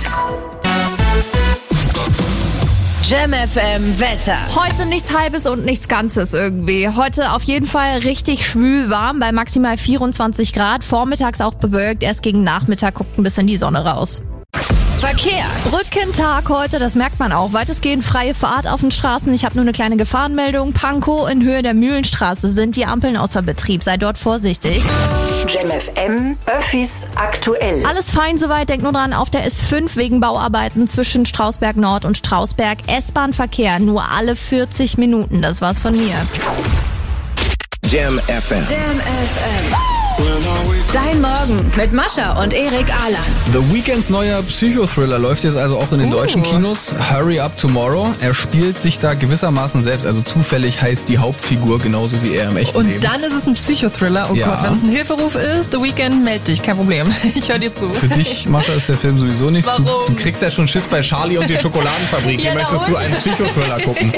Jam F M Wetter. Heute nichts Halbes und nichts Ganzes irgendwie. Heute auf jeden Fall richtig schwül warm bei maximal vierundzwanzig Grad. Vormittags auch bewölkt. Erst gegen Nachmittag guckt ein bisschen die Sonne raus. Verkehr. Brückentag heute, das merkt man auch. Weitestgehend freie Fahrt auf den Straßen. Ich habe nur eine kleine Gefahrenmeldung. Pankow in Höhe der Mühlenstraße sind die Ampeln außer Betrieb. Sei dort vorsichtig. Jam F M, Öffis aktuell. Alles fein soweit, denk nur dran, auf der S fünf wegen Bauarbeiten zwischen Strausberg Nord und Strausberg. S-Bahn-Verkehr nur alle vierzig Minuten. Das war's von mir. Jam F M. Jam F M. Dein Morgen mit Mascha und Erik Ahland. The Weeknds neuer Psychothriller läuft jetzt also auch in den uh. deutschen Kinos. Hurry Up Tomorrow. Er spielt sich da gewissermaßen selbst. Also zufällig heißt die Hauptfigur genauso wie er im echten und Leben. Und dann ist es ein Psychothriller. Oh ja. Gott, wenn es ein Hilferuf ist, The Weeknd, meld dich. Kein Problem. Ich höre dir zu. Für dich, Mascha, ist der Film sowieso nichts. Warum? Du, du kriegst ja schon Schiss bei Charlie und die Schokoladenfabrik. Hier ja, möchtest du einen Psychothriller gucken.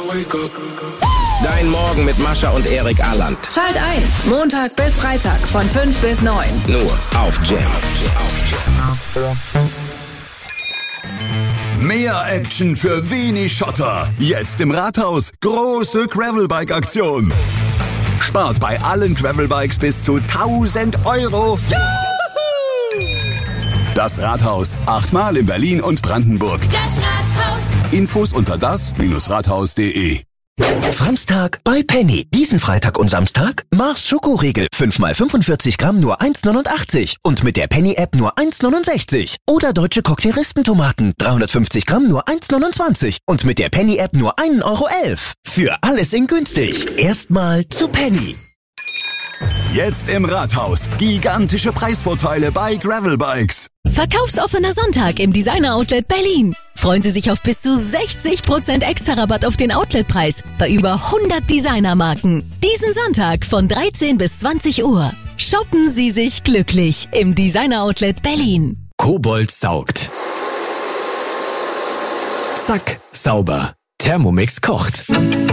Dein Morgen mit Mascha und Erik Ahland. Schalt ein. Montag bis Freitag von fünf bis neun. Nur auf Jam. Mehr Action für wenig Schotter. Jetzt im Rathaus. Große Gravelbike-Aktion. Spart bei allen Gravelbikes bis zu tausend Euro. Juhu! Das Rathaus. Achtmal in Berlin und Brandenburg. Das Rathaus. Infos unter das Rathaus punkt de. Samstag bei Penny. Diesen Freitag und Samstag Mars Schokoriegel. fünf mal fünfundvierzig Gramm nur eins neunundachtzig. Und mit der Penny-App nur eins neunundsechzig. Oder deutsche Cocktail-Rispentomaten. dreihundertfünfzig Gramm nur eins neunundzwanzig. Und mit der Penny-App nur ein Euro elf. Für alles in günstig. Erstmal zu Penny. Jetzt im Rathaus. Gigantische Preisvorteile bei Gravelbikes. Verkaufsoffener Sonntag im Designer Outlet Berlin. Freuen Sie sich auf bis zu sechzig Prozent extra Rabatt auf den Outletpreis bei über hundert Designermarken. Diesen Sonntag von dreizehn bis zwanzig Uhr. Shoppen Sie sich glücklich im Designer Outlet Berlin. Kobold saugt. Zack, sauber. Thermomix kocht.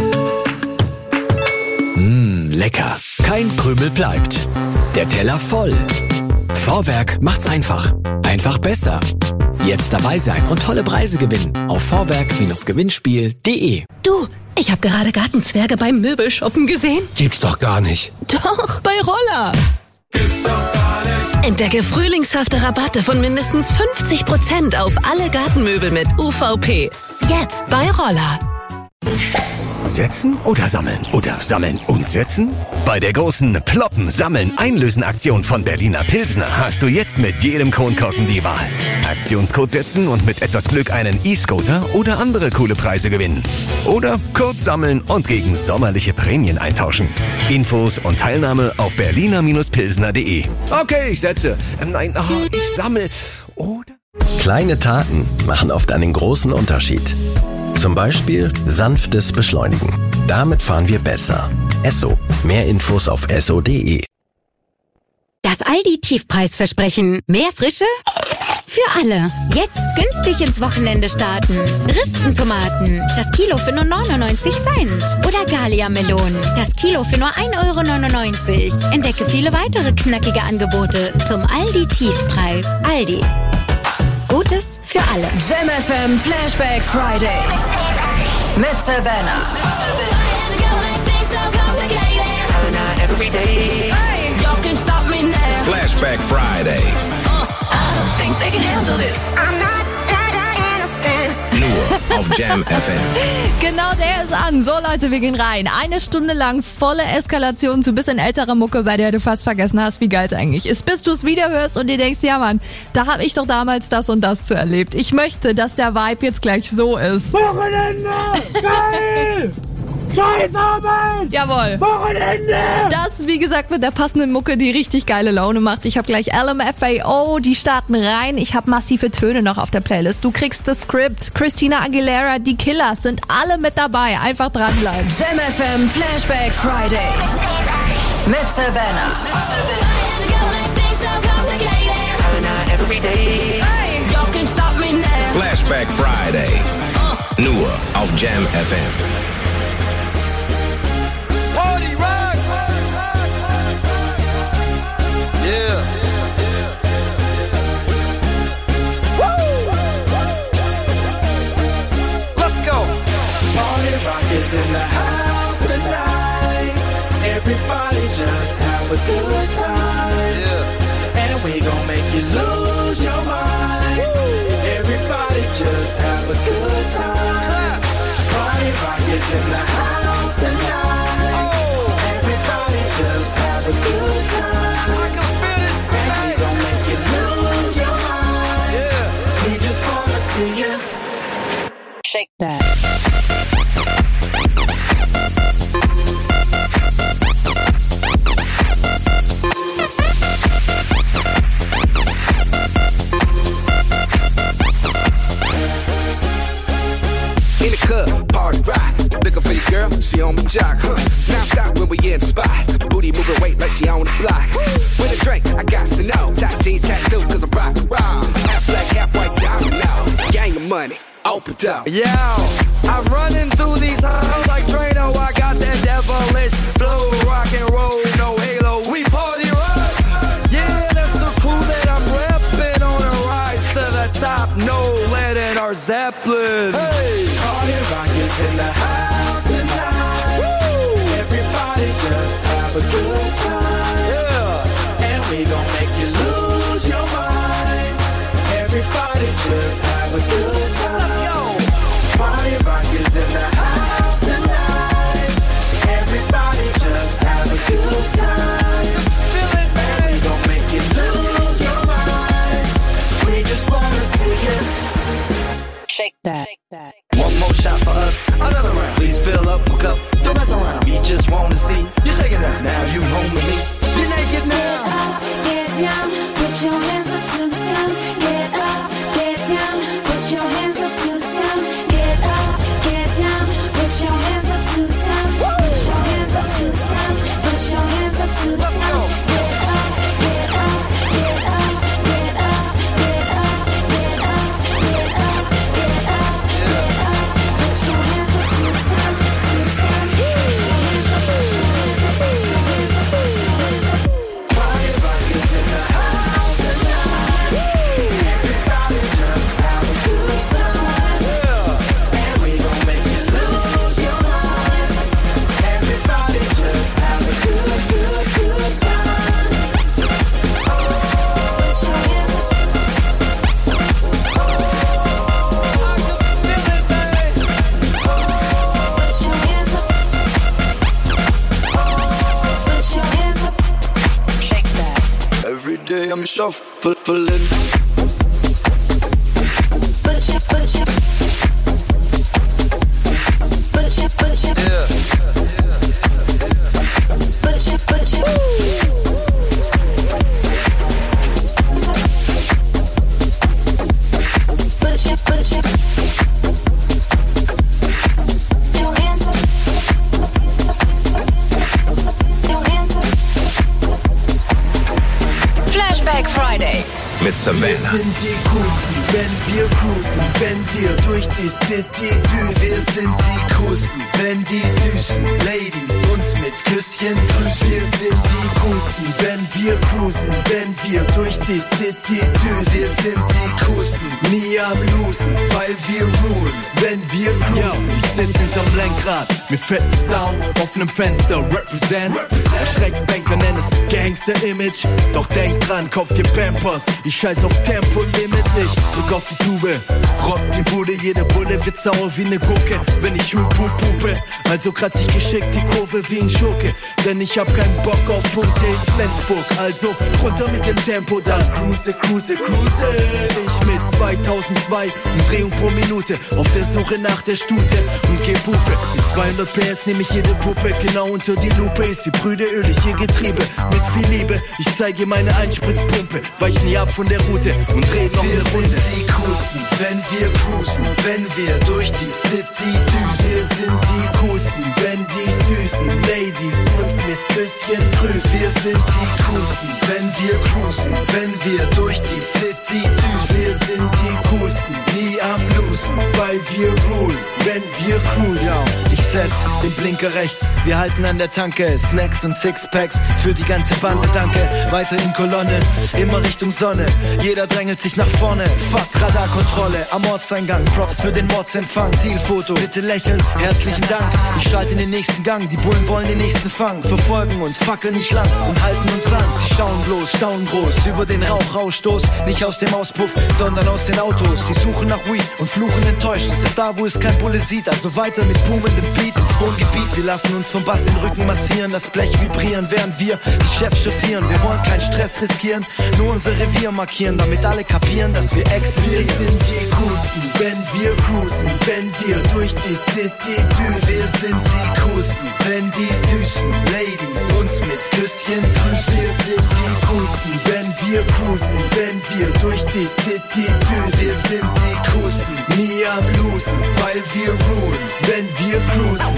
Mmh, lecker. Kein Krümel bleibt. Der Teller voll. Vorwerk macht's einfach. Einfach besser. Jetzt dabei sein und tolle Preise gewinnen auf vorwerk Gewinnspiel punkt de. Du, ich habe gerade Gartenzwerge beim Möbelshoppen gesehen. Gibt's doch gar nicht. Doch, bei Roller. Gibt's doch gar nicht. Entdecke frühlingshafte Rabatte von mindestens fünfzig Prozent auf alle Gartenmöbel mit U V P. Jetzt bei Roller. Setzen oder sammeln? Oder sammeln und setzen? Bei der großen Ploppen, Sammeln, Einlösen-Aktion von Berliner Pilsner hast du jetzt mit jedem Kronkorken die Wahl. Aktionscode setzen und mit etwas Glück einen E-Scooter oder andere coole Preise gewinnen. Oder Code sammeln und gegen sommerliche Prämien eintauschen. Infos und Teilnahme auf berliner Pilsner punkt de. Okay, ich setze. Ähm, nein, oh, ich sammle. Oder? Kleine Taten machen oft einen großen Unterschied. Zum Beispiel sanftes Beschleunigen. Damit fahren wir besser. Esso. Mehr Infos auf esso punkt de. Das Aldi-Tiefpreisversprechen. Mehr Frische? Für alle. Jetzt günstig ins Wochenende starten. Ristentomaten. Das Kilo für nur neunundneunzig Cent. Oder Galia-Melonen. Das Kilo für nur ein Euro neunundneunzig. Entdecke viele weitere knackige Angebote zum Aldi-Tiefpreis. Aldi. Gutes für alle. Jam F M Flashback Friday. Mit Savannah. Every day. Hey, y'all can stop me now. Flashback Friday. Uh, I don't think they can handle this. I'm not that innocent. Nur auf Jam F M. Genau, der ist an. So Leute, wir gehen rein. Eine Stunde lang volle Eskalation zu bisschen älterer Mucke, bei der du fast vergessen hast, wie geil es eigentlich ist. Bis du es wieder hörst und dir denkst, ja Mann, da habe ich doch damals das und das zu erlebt. Ich möchte, dass der Vibe jetzt gleich so ist. Wochenende! Geil! Scheiß Arbeit! Jawohl. Wochenende! Das, wie gesagt, mit der passenden Mucke, die richtig geile Laune macht. Ich habe gleich L M F A O, die starten rein. Ich habe massive Töne noch auf der Playlist. Du kriegst das Script. Christina Aguilera, die Killers sind alle mit dabei. Einfach dranbleiben. Jam F M Flashback Friday. Mit Savannah. Every day. Hey, y'all can stop me now. Flashback Friday. Uh. Nur auf Jam F M. Party rock. Yeah. Woo. Let's go. Party rock is in the house tonight. Everybody just have a good time. Yeah. And we gon' make you lose your mind. Woo. Everybody just have a good time. Clap. Party rock is in the house tonight. Just have a good time. I can feel this and we gon' make you lose your mind. Yeah. We just wanna see you shake that. In the club, party rock. Looking for your girl, she on my jock, huh? Now stop when we in the spot. Booty moving weight like she on the block. With a drink, I got to know. Tight jeans, tattoo, cause I'm rock and roll. Half black, half white, diamond now. Gang of money, open up. Yeah, I'm running through these halls like Drano. I got that devilish flow, rock and roll, no halo. We party rock. Yeah, that's the crew that I'm repping on a rise to the top. No lead in our Zeppelin. Hey, party rock is in the house tonight. Woo. Everybody just have a good time. Yeah, and we gon' make you lose your mind. Everybody just have a good time. Let's go. Party rock is in the house tonight. Everybody just have a good time. Feel it, man. And we gon' make you lose your mind. We just wanna see you shake that. Shake that. One more shot for us, another round. Please fill up a cup, don't mess around. We just wanna see you shaking that. Now you home with me. You're naked now. Get up, get down, put your hands up to the sound. Get up, get down, put your hands up to the sound. Get up, get down, put your hands up to the sound. Put your hands up to the sound. Put your hands up to the sound. Get up, get up, get up, get up, get up, get up, get up, get up, get up. Put your hands up to the sound, to the sound. Put your hands up, put your hands up, put your hands up, put your hands up. Party rock is in the house tonight. Everybody just have a good time. Yeah. And we gon' make you lose your mind. Everybody just have a good, good, good time. Oh, put your hands up. Oh, I can feel it, babe. Oh, Put your hands up. Oh, put your hands up. Shake that. every day I'm shuffling. Put your, put your, put your, put your, Yeah. put your, put your. Put your, put your. Flashback Friday. Mit Savannah. Wir sind die Coolsten, wenn wir cruisen, wenn wir durch die City düsen. Wir sind die Coolsten, wenn die süßen Ladies uns mit Küsschen grüßen. Wir sind die Coolsten, wenn wir cruisen, wenn wir durch die City düsen. Wir sind die Coolsten, nie am Losen, weil wir rulen, wenn wir cruisen. Yo, ich sitz hinterm Lenkrad, mir fällt ein Sound, offenem Fenster, represent. Erschreckt Banker, nenn es Gangster-Image. Doch denk dran, kauf dir Pampers. Ich scheiß auf Tempolimit, ich drück auf die Tube, rock die Bude, jede Bulle wird sauer wie ne Gurke, wenn ich hup hup hupe, also kratz ich geschickt die Kurve wie ein Schurke, denn ich hab keinen Bock auf Punkte in Flensburg, also runter mit dem Tempo, dann cruise, cruise, cruise, ich mit zweitausendzwei Umdrehung pro Minute, auf der Suche nach der Stute und geb Hufe, mit zweihundert P S nehm ich jede Puppe, genau unter die Lupe, ist sie brüderölig, ihr Getriebe, mit viel Liebe, ich zeige meine Einspritzpumpe, weich nie ab von der Route und dreh noch eine Runde. Wir sind die Coolsten, wenn wir cruisen, wenn wir durch die City düsen. Wir sind die Coolsten, wenn die süßen Ladies uns mit Küsschen grüßen. Wir sind die Coolsten, wenn wir cruisen, wenn wir durch die City düsen. Wir sind die Coolsten, nie am Losen, weil wir rulen, wenn wir cruisen. Ja, ich setz den Blinker rechts, wir halten an der Tanke, Snacks und Sixpacks für die ganze Bande, danke. Weiter in Kolonne, immer Richtung Sonne. Jeder drängelt sich nach vorne, fuck, Radarkontrolle am Ortseingang, Props für den Mordsempfang, Zielfoto, bitte lächeln, herzlichen Dank. Ich schalte in den nächsten Gang, die Bullen wollen den nächsten fangen, verfolgen uns, fackeln nicht lang und halten uns an. Sie schauen bloß, staunen groß, über den Rauchausstoß, nicht aus dem Auspuff, sondern aus den Autos. Sie suchen nach Weed und fluchen enttäuscht, es ist da, wo es kein Bulle sieht, also weiter mit boomendem Beat ins Wohngebiet. Wir lassen uns vom Bass den Rücken massieren, das Blech vibrieren, während wir die Chefs chauffieren. Wir wollen keinen Stress riskieren, nur unser Revier markieren, damit alle kapieren, dass wir existieren. Wir sind die Coolsten, wenn wir cruisen, wenn wir durch die City düsen. Wir sind die Coolsten, wenn die süßen Ladies uns mit Küsschen grüßen. Wir sind die Coolsten, wenn wir cruisen, wenn wir durch die City düsen. Wir sind die Coolsten, nie am Losen, weil wir rulen, wenn wir cruisen.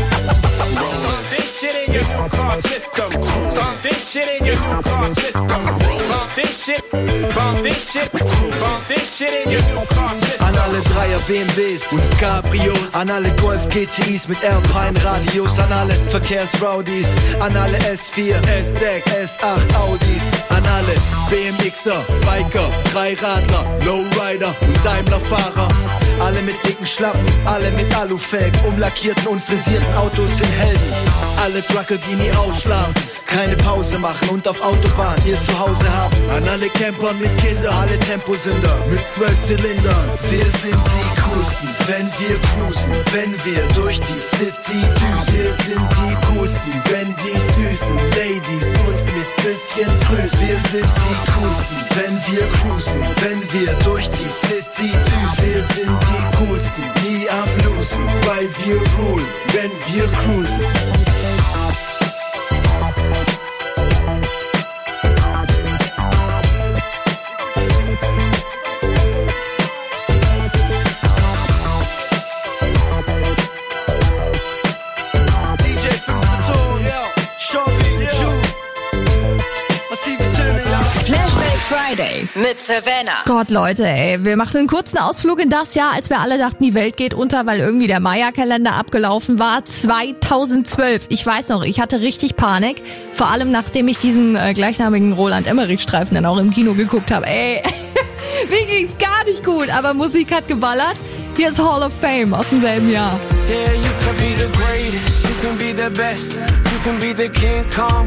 Pump this shit in your new car system. Pump this shit in your new car system. Pump this shit, pump this shit, pump this shit in your new car system. An alle Dreier B M Ws und Cabrios, an alle Golf G T Is mit Alpine Radios, an alle Verkehrsrowdies, an alle S vier, S sechs, S acht Audis, an alle B M Xer, Biker, Dreiradler, Lowrider und Daimler-Fahrer. Alle mit dicken Schlappen, alle mit Alufelgen, umlackierten und frisierten Autos sind Helden. Alle Trucker, die nie ausschlafen, keine Pause machen und auf Autobahn ihr Zuhause haben. An alle Camper mit Kindern, alle Temposünder mit zwölf Zylindern. Wir sind die Coolsten, wenn wir cruisen, wenn wir durch die City düsen. Wir sind die Coolsten, wenn die süßen Ladies uns mit Küsschen grüßen. Wir sind die Coolsten, wenn wir cruisen, wenn wir durch die City düsen. Wir sind die Coolsten, nie am Losen, weil wir rulen, wenn wir cruisen. Friday mit Savannah. Gott, Leute, ey, wir machten einen kurzen Ausflug in das Jahr, als wir alle dachten, die Welt geht unter, weil irgendwie der Maya-Kalender abgelaufen war. zweitausendzwölf. Ich weiß noch, ich hatte richtig Panik. Vor allem, nachdem ich diesen äh, gleichnamigen Roland-Emmerich-Streifen dann auch im Kino geguckt habe. Ey, mir ging's gar nicht gut, aber Musik hat geballert. Hier ist Hall of Fame aus demselben Jahr. Yeah, you can be the greatest, you can be the best, you can be the King Kong.